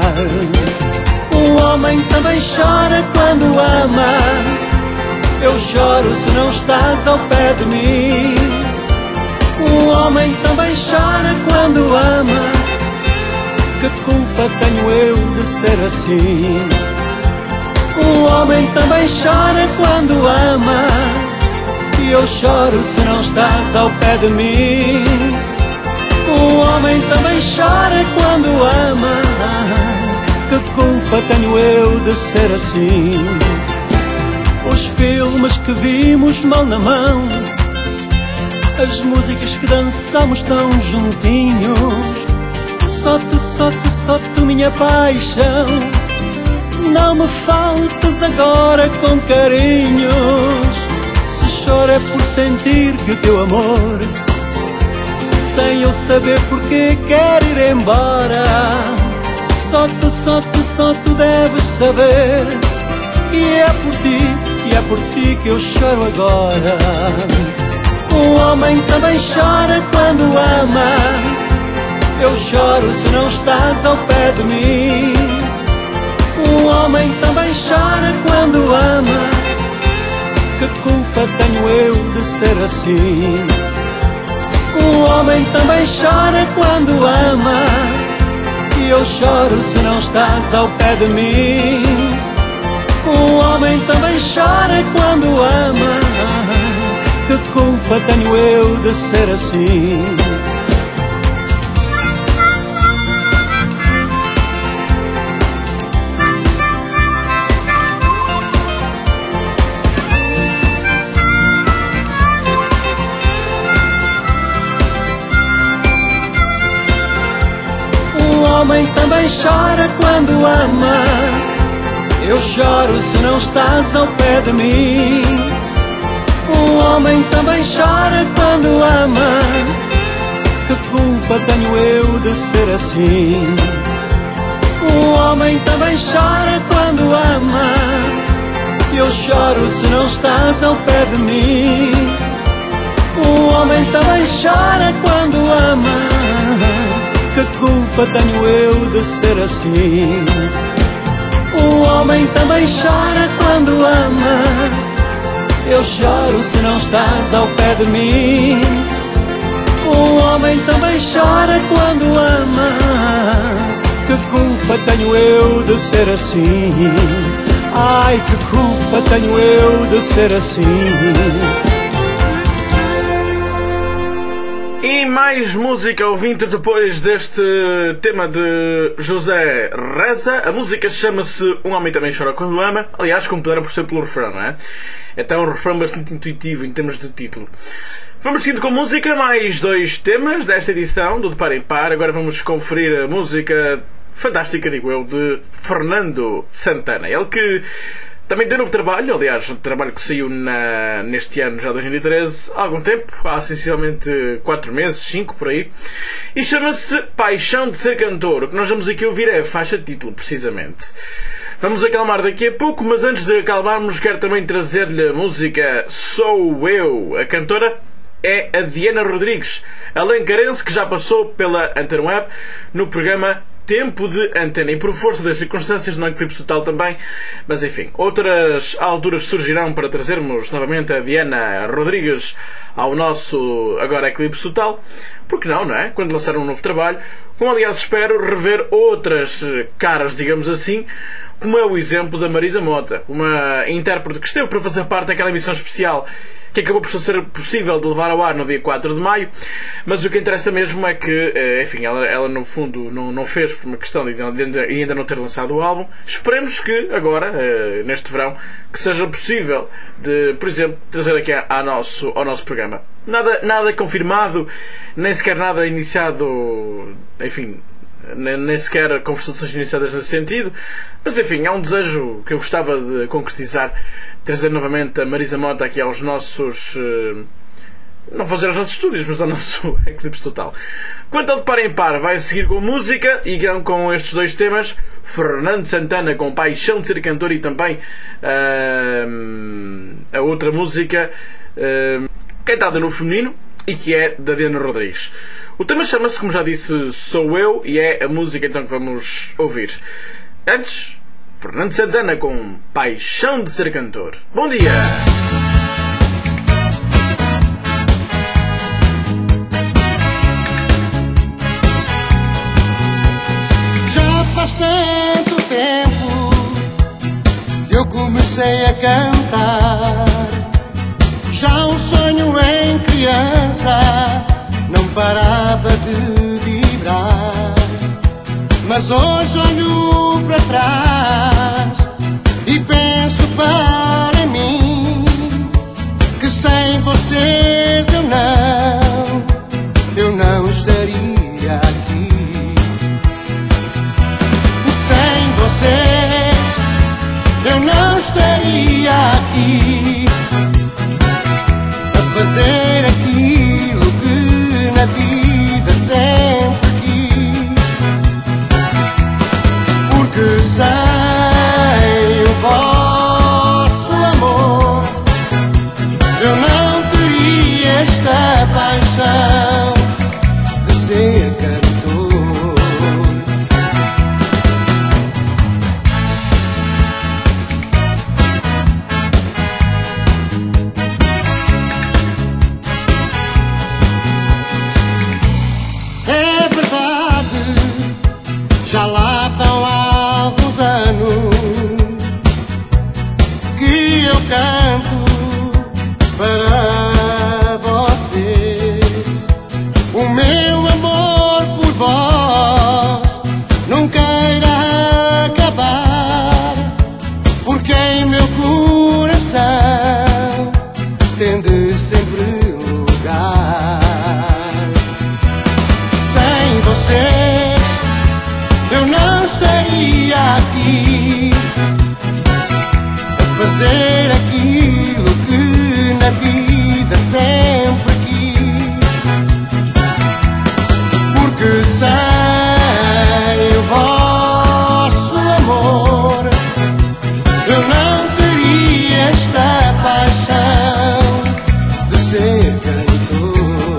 Um homem também chora quando ama. Eu choro se não estás ao pé de mim. Um homem também chora quando ama. Que culpa tenho eu de ser assim? Um homem também chora quando ama. E eu choro se não estás ao pé de mim. Um homem também chora quando ama. Que culpa tenho eu de ser assim? Os filmes que vimos mão na mão, as músicas que dançamos tão juntinhos. Só tu, minha paixão. Não me faltes agora com carinhos. Se choro é por sentir que o teu amor, sem eu saber porque quer ir embora. Só tu deves saber que é por ti que eu choro agora. Um homem também chora quando ama. Eu choro se não estás ao pé de mim. Um homem também chora quando ama. Que culpa tenho eu de ser assim? Um homem também chora quando ama. E eu choro se não estás ao pé de mim. Um homem também chora quando ama. Que culpa tenho eu de ser assim? Um homem também chora quando ama. Eu choro se não estás ao pé de mim. Um homem também chora quando ama. Que culpa tenho eu de ser assim? Um homem também chora quando ama. Eu choro se não estás ao pé de mim. Um homem também chora quando ama. Que culpa tenho eu de ser assim? Um homem também chora quando ama. Eu choro se não estás ao pé de mim. Um homem também chora quando ama. Que culpa tenho eu de ser assim? Ai, que culpa tenho eu de ser assim? E mais música ouvinte depois deste tema de José Reza. A música chama-se Um Homem Também Chora Quando Ama. Aliás, como puderam perceber pelo refrão, não é? É um refrão bastante intuitivo em termos de título. Vamos seguindo com música, mais 2 temas desta edição do De Par em Par. Agora vamos conferir a música fantástica, digo eu, de Fernando Santana. Ele que também tem novo trabalho, aliás, um trabalho que saiu neste ano, já 2013, há algum tempo, há sensivelmente 4 meses, 5 por aí, e chama-se Paixão de Ser Cantor. O que nós vamos aqui ouvir é a faixa de título, precisamente. Vamos acalmar daqui a pouco, mas antes de acalmarmos, quero também trazer-lhe a música Sou Eu. A cantora é a Diana Rodrigues, alencarense, que já passou pela Antena Web no programa Tempo de Antena, e por força das circunstâncias no Eclipse Total também, mas enfim, outras alturas surgirão para trazermos novamente a Diana Rodrigues ao nosso agora Eclipse Total. Porque não é? Quando lançar um novo trabalho, como aliás espero rever outras caras, digamos assim, como é o exemplo da Marisa Mota, uma intérprete que esteve para fazer parte daquela emissão especial que acabou por ser possível de levar ao ar no dia 4 de maio, mas o que interessa mesmo é que, enfim, ela no fundo não fez por uma questão de ainda não ter lançado o álbum. Esperemos que agora, neste verão, que seja possível de, por exemplo, trazer aqui ao nosso programa. Nada confirmado, nem sequer nada iniciado, enfim, nem sequer conversações iniciadas nesse sentido. Mas enfim, é um desejo que eu gostava de concretizar, trazer novamente a Marisa Mota aqui aos nossos... não fazer aos nossos estúdios, mas ao nosso Eclipse Total. Quanto ao de Par em Par, vai seguir com música e com estes dois temas. Fernando Santana com Paixão de Ser Cantor e também a outra música cantada no feminino e que é da Diana Rodrigues. O tema chama-se, como já disse, Sou Eu, e é a música então que vamos ouvir. Antes, Fernando Santana com Paixão de Ser Cantor. Bom dia! Faz tanto tempo que eu comecei a cantar. Já um sonho em criança não parava de vibrar. Mas hoje olho para trás e penso para mim que sem vocês eu não estaria aqui. Sem vocês eu não estaria aqui a fazer aquilo que na vida sempre quis. Porque sem o vosso amor eu não teria esta paixão de ser cantor. Já lá vão alguns anos que eu canto para vocês. O meu amor por vós nunca irá acabar, porque em meu coração tem de sempre lugar. Sem vocês eu não estaria aqui a fazer aquilo que na vida sempre quis. Porque sem o vosso amor eu não teria esta paixão de ser cantor.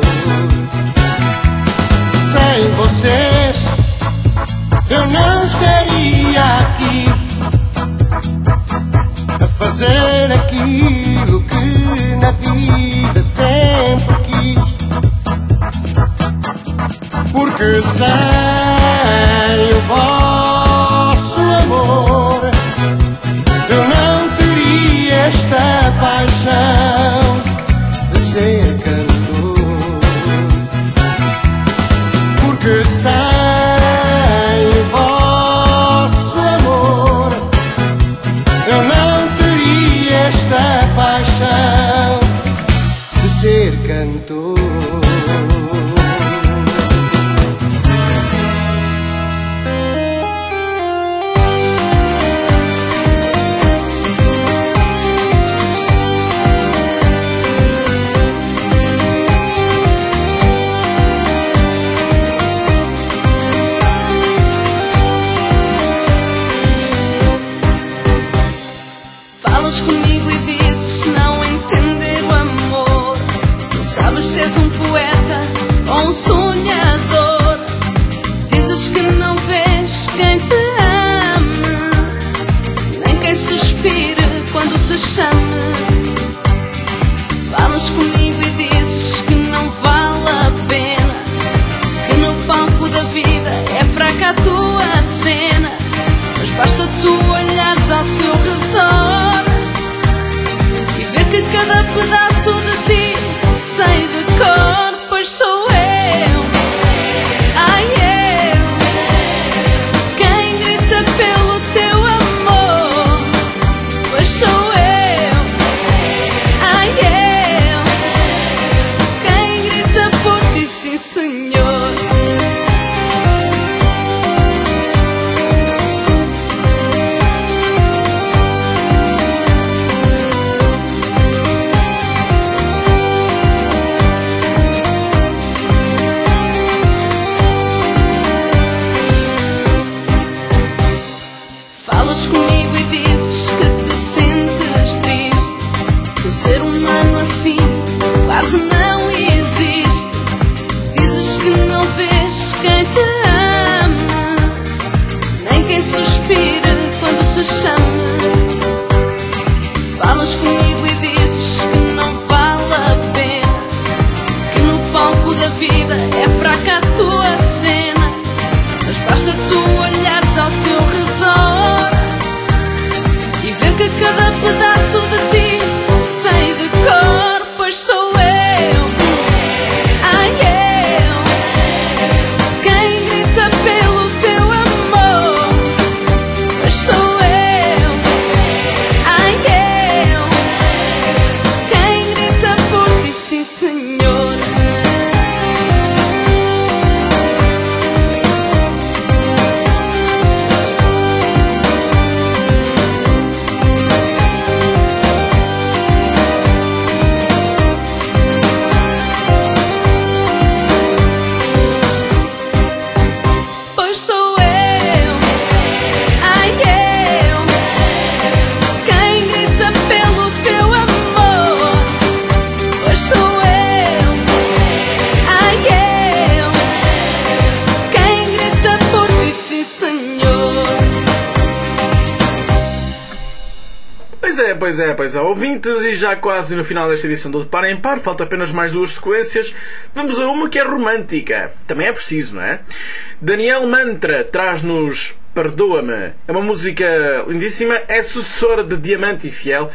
Sem vocês eu não estaria aqui a fazer aquilo que na vida sempre quis. Porque sem o vosso amor eu não teria esta paixão de ser cantor. Porque sem paixão de ser cantor. Falas comigo e dizes não entender o amor. Tu sabes se és um poeta ou um sonhador. Dizes que não vês quem te ame, nem quem suspire quando te chame. Falas comigo e dizes que não vale a pena, que no palco da vida é fraca a tua cena. Mas basta tu olhares ao teu redor e ver que cada pedaço de ti sei de cor. Pois sou eu, ai eu, quem grita pelo teu amor. Pois sou eu, ai eu, quem grita por ti, sim senhor. ser humano assim quase não existe. Dizes que não vês quem te ama, nem quem suspira quando te chama. Falas comigo e dizes que não vale a pena, que no palco da vida é fraca a tua cena. Mas basta tu olhares ao teu redor e ver que cada pedaço de ti sei de cor, pois sou eu, ai eu, quem grita pelo teu amor, pois sou eu, ai eu, quem grita por ti, sim senhor. Pois é, ouvintes, e já quase no final desta edição do De Par em Par, falta apenas mais duas sequências. Vamos a uma que é romântica, também é preciso, não é? Daniel Mantra traz-nos Perdoa-me, é uma música lindíssima, é sucessora de Diamante e Fiel.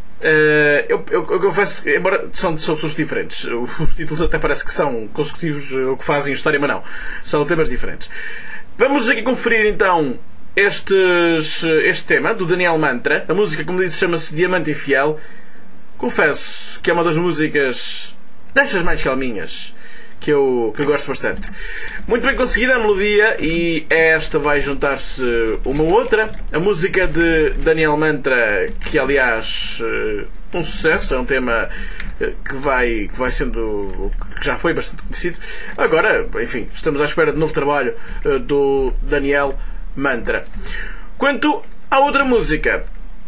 Eu confesso, embora são pessoas diferentes, os títulos até parece que são consecutivos, ou que fazem história, mas não, são temas diferentes. Vamos aqui conferir então este tema do Daniel Mantra. A música, como disse, chama-se Diamante e Fiel. Confesso que é uma das músicas destas mais calminhas que eu gosto bastante. Muito bem conseguida a melodia, e esta vai juntar-se uma outra. A música de Daniel Mantra, que aliás um sucesso, é um tema que vai sendo, que já foi bastante conhecido. Agora, enfim, estamos à espera de novo trabalho do Daniel Mantra. Quanto à outra música,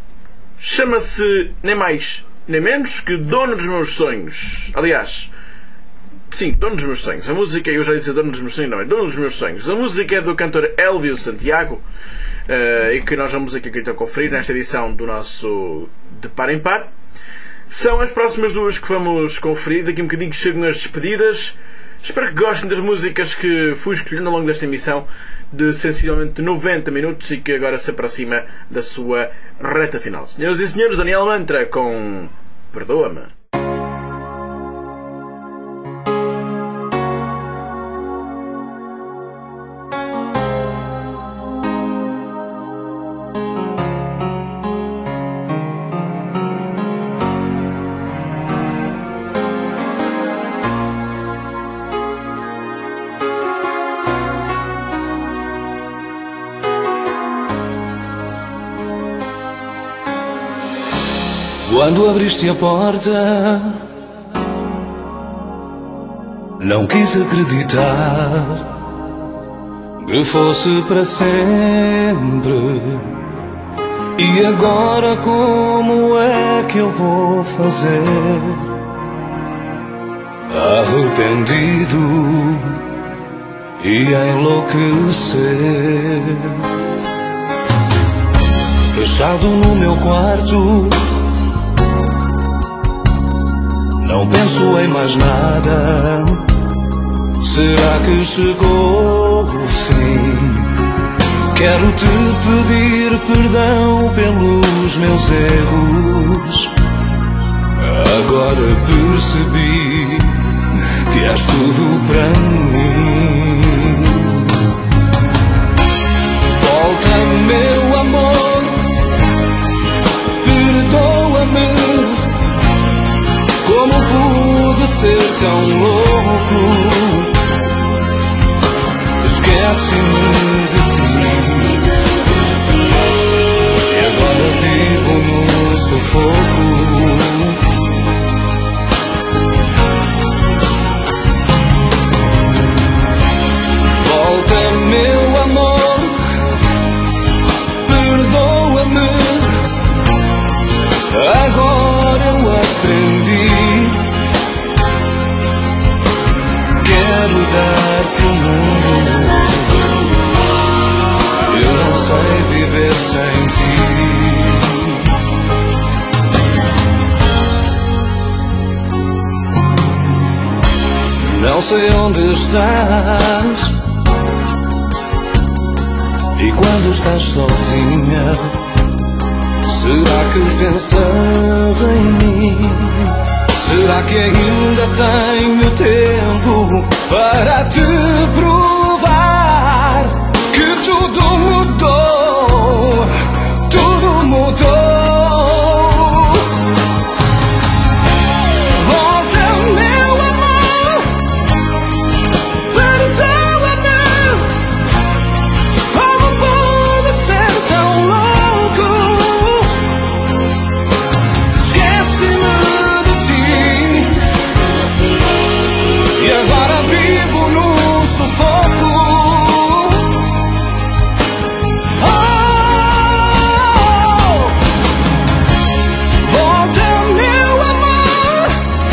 chama-se nem mais nem menos que Dono dos Meus Sonhos. Aliás, sim, Dono dos Meus Sonhos. A música, eu já disse Dono dos Meus Sonhos, não, é Dono dos Meus Sonhos. A música é do cantor Elvio Santiago, e que nós vamos aqui então conferir nesta edição do nosso De Par em Par. São as próximas duas que vamos conferir. Daqui a um bocadinho chegam as despedidas. Espero que gostem das músicas que fui escolhendo ao longo desta emissão de sensivelmente 90 minutos e que agora se aproxima da sua reta final. Senhoras e senhores, Daniel Mantra com Perdoa-me. Quando abriste a porta, não quis acreditar que fosse para sempre. E agora como é que eu vou fazer? Arrependido e a enlouquecer, fechado no meu quarto, não penso em mais nada. Será que chegou o fim? Quero te pedir perdão pelos meus erros. Agora percebi que és tudo para mim. Volta, meu amor, perdoa-me. Como pude ser tão louco? Esquece-me de ti, e agora vivo no sufoco. Volta, meu amor, perdoa-me. Agora eu aprendi não sei viver sem ti. Não sei onde estás, e quando estás sozinha, será que pensas em mim? Será que ainda tenho tempo para te provar que tudo mudou, tudo mudou? Volta, meu amor, perdoa-me. Como pude ser tão louco? Esquece-me de ti, e agora vivo no sufoco. Volta, meu amor,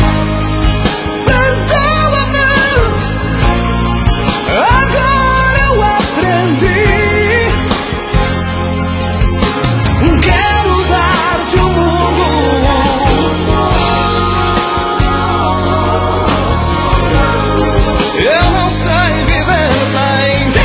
perdoa-me. Agora eu aprendi. Quero dar-te o mundo. Eu não sei viver sem ti.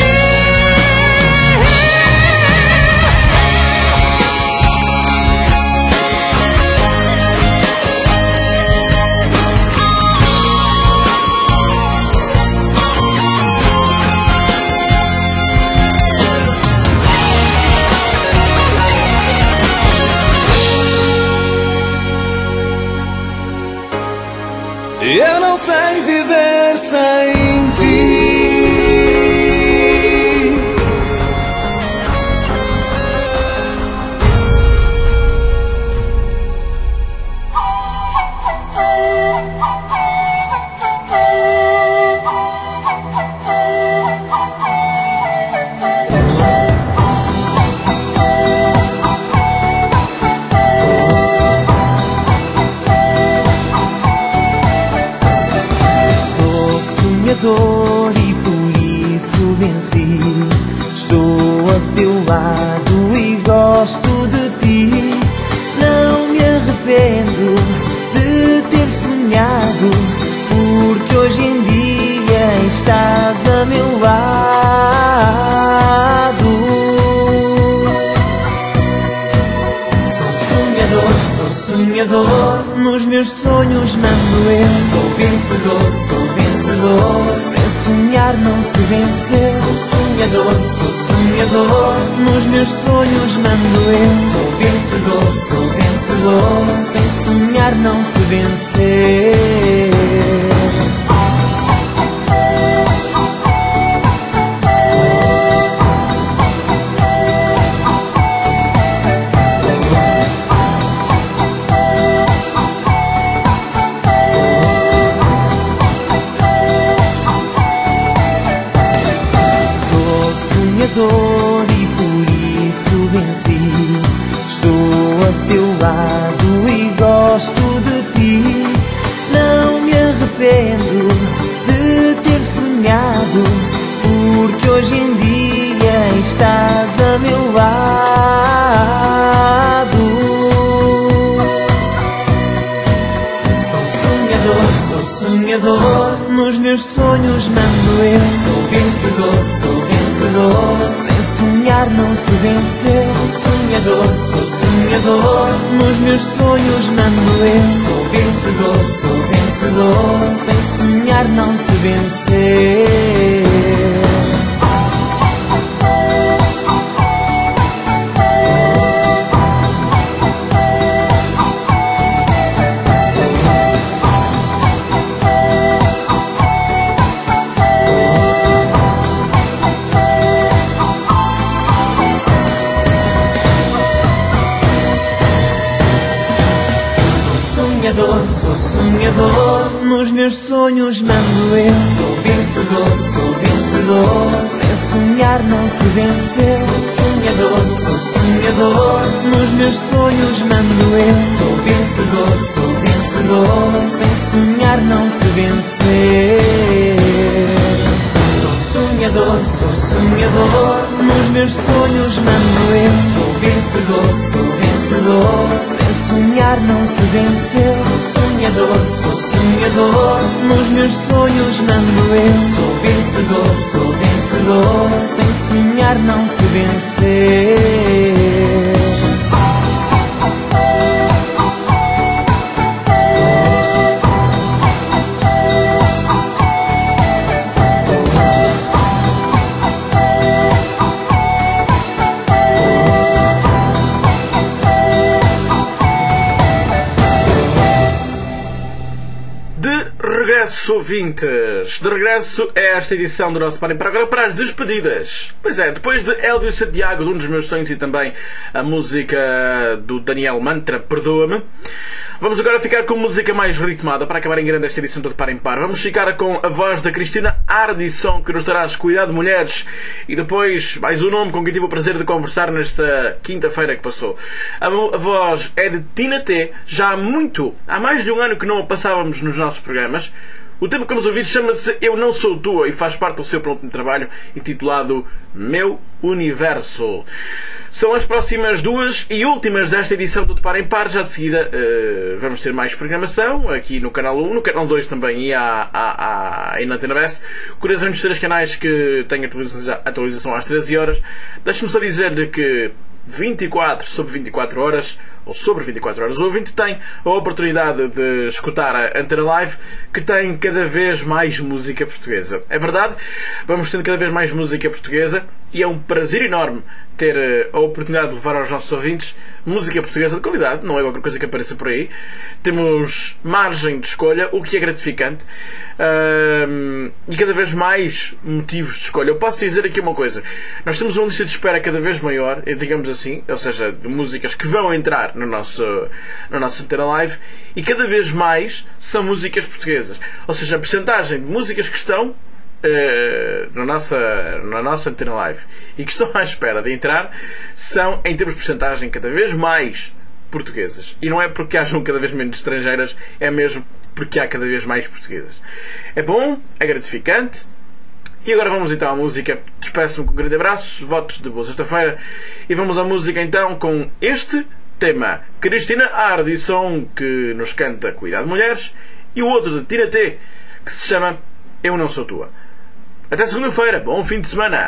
Eu não sei viver sem ti. E por isso venci. Estou a teu lado e gosto de ti. Não me arrependo de ter sonhado, porque hoje em dia estás a meu lado. Sou sonhador, nos meus sonhos mando eu. Sou vencedor, sem sonhar não se vencer. Sou sonhador, nos meus sonhos mando eu. Sou vencedor, sem sonhar não se vencer. E por isso venci. Estou a teu lado e gosto de ti. Não me arrependo de ter sonhado, porque hoje em dia estás a meu lado. Sou sonhador, nos meus sonhos mando eu. Sou vencedor, sem sonhar não se vencer. Sou sonhador, nos meus sonhos mando eu. Sou vencedor, sem sonhar não se vencer. Sou sonhador, nos meus sonhos mando eu. Sou vencedor, sem sonhar não se vencer. Sou sonhador, nos meus sonhos mando eu. Sou vencedor, sem sonhar não se vencer. Sou sonhador, Nos meus sonhos mando eu. Sou vencedor, sou vencedor. Sem sonhar não se venceu. Sou sonhador. Nos meus sonhos mando eu. Sou vencedor, sou vencedor. Sem sonhar não se venceu. Ouvintes, de regresso a esta edição do nosso Parem Par, agora para as despedidas. Pois é, depois de Hélio Santiago, de Um dos Meus Sonhos, e também a música do Daniel Mantra, Perdoa-me, vamos agora ficar com música mais ritmada para acabar em grande esta edição do Parem Par. Vamos ficar com a voz da Cristina Ardisson, que nos dará Cuidado de Mulheres, e depois mais um nome com quem tive o prazer de conversar nesta quinta-feira que passou. A voz é de Tina T. Já há mais de um ano que não a passávamos nos nossos programas. O tema que vamos ouvir chama-se Eu Não Sou Tua e faz parte do seu pronto de trabalho intitulado Meu Universo. São as próximas duas e últimas desta edição do Par em Par. Já de seguida vamos ter mais programação aqui no Canal 1, no Canal 2 também e na Antena Best. Curiosamente, os três canais que têm atualização às 13 horas. Deixe-me só dizer-lhe que 24 sobre 24 horas, ou sobre 24 horas, o ouvinte tem a oportunidade de escutar a Antena Live, que tem cada vez mais música portuguesa. É verdade, vamos tendo cada vez mais música portuguesa e é um prazer enorme ter a oportunidade de levar aos nossos ouvintes música portuguesa de qualidade, não é qualquer coisa que apareça por aí. Temos margem de escolha, o que é gratificante, e cada vez mais motivos de escolha. Eu posso dizer aqui uma coisa: nós temos uma lista de espera cada vez maior, digamos assim, ou seja, de músicas que vão entrar no nosso Antena Live, e cada vez mais são músicas portuguesas, ou seja, a percentagem de músicas que estão na nossa Antena Live e que estão à espera de entrar são, em termos de porcentagem, cada vez mais portuguesas. E não é porque hajam cada vez menos estrangeiras, é mesmo porque há cada vez mais portuguesas. É bom, é gratificante. E agora vamos então à música. Despeço-me com um grande abraço, votos de boa sexta-feira, e vamos à música então com este tema, Cristina Ardisson, que nos canta Cuidado de Mulheres, e o outro de Tina T, que se chama Eu Não Sou Tua. Até segunda-feira, bom fim de semana!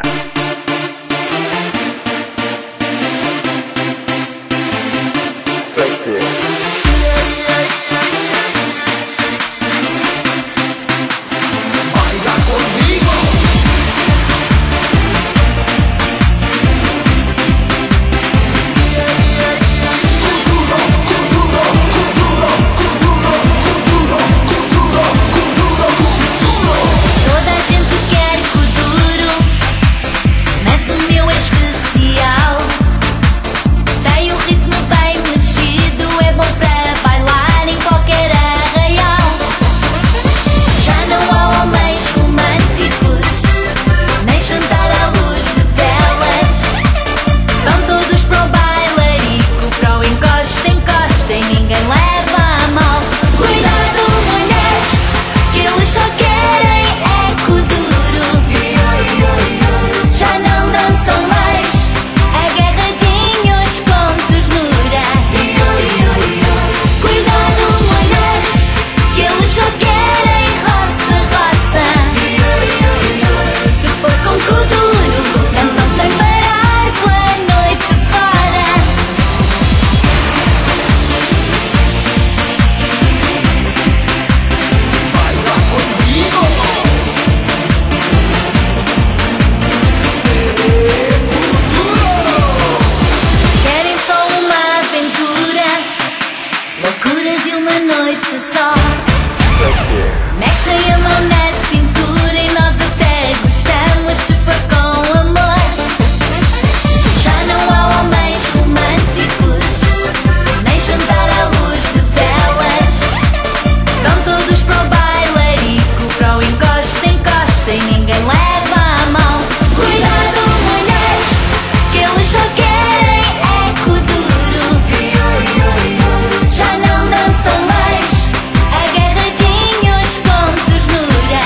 São mais agarradinhos com ternura.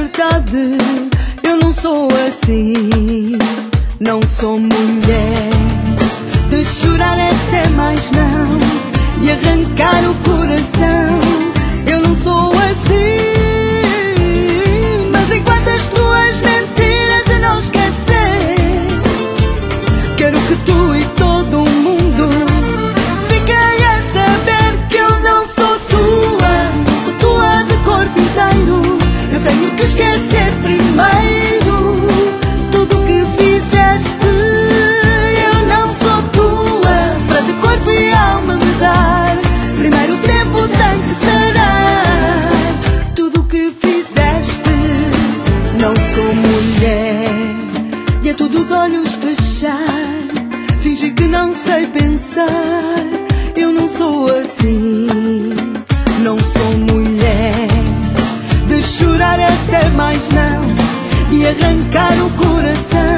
verdade, eu não sou assim. Não sou mulher de chorar até mais não e arrancar o coração. Eu não sou assim. Mas enquanto as tuas mentiras eu não esquecer, quero que tu e todo o mundo fiquem a saber que eu não sou tua. Sou tua de corpo inteiro. Eu tenho que esquecer primeiro tudo o que fizeste. Eu não sou tua para de corpo e alma me dar. Primeiro o tempo tem que sarar tudo o que fizeste. Não sou mulher e a todos os olhos fechar, fingir que não sei pensar. Eu não sou assim. Não sou mulher de chorar até mais não e arrancar o coração.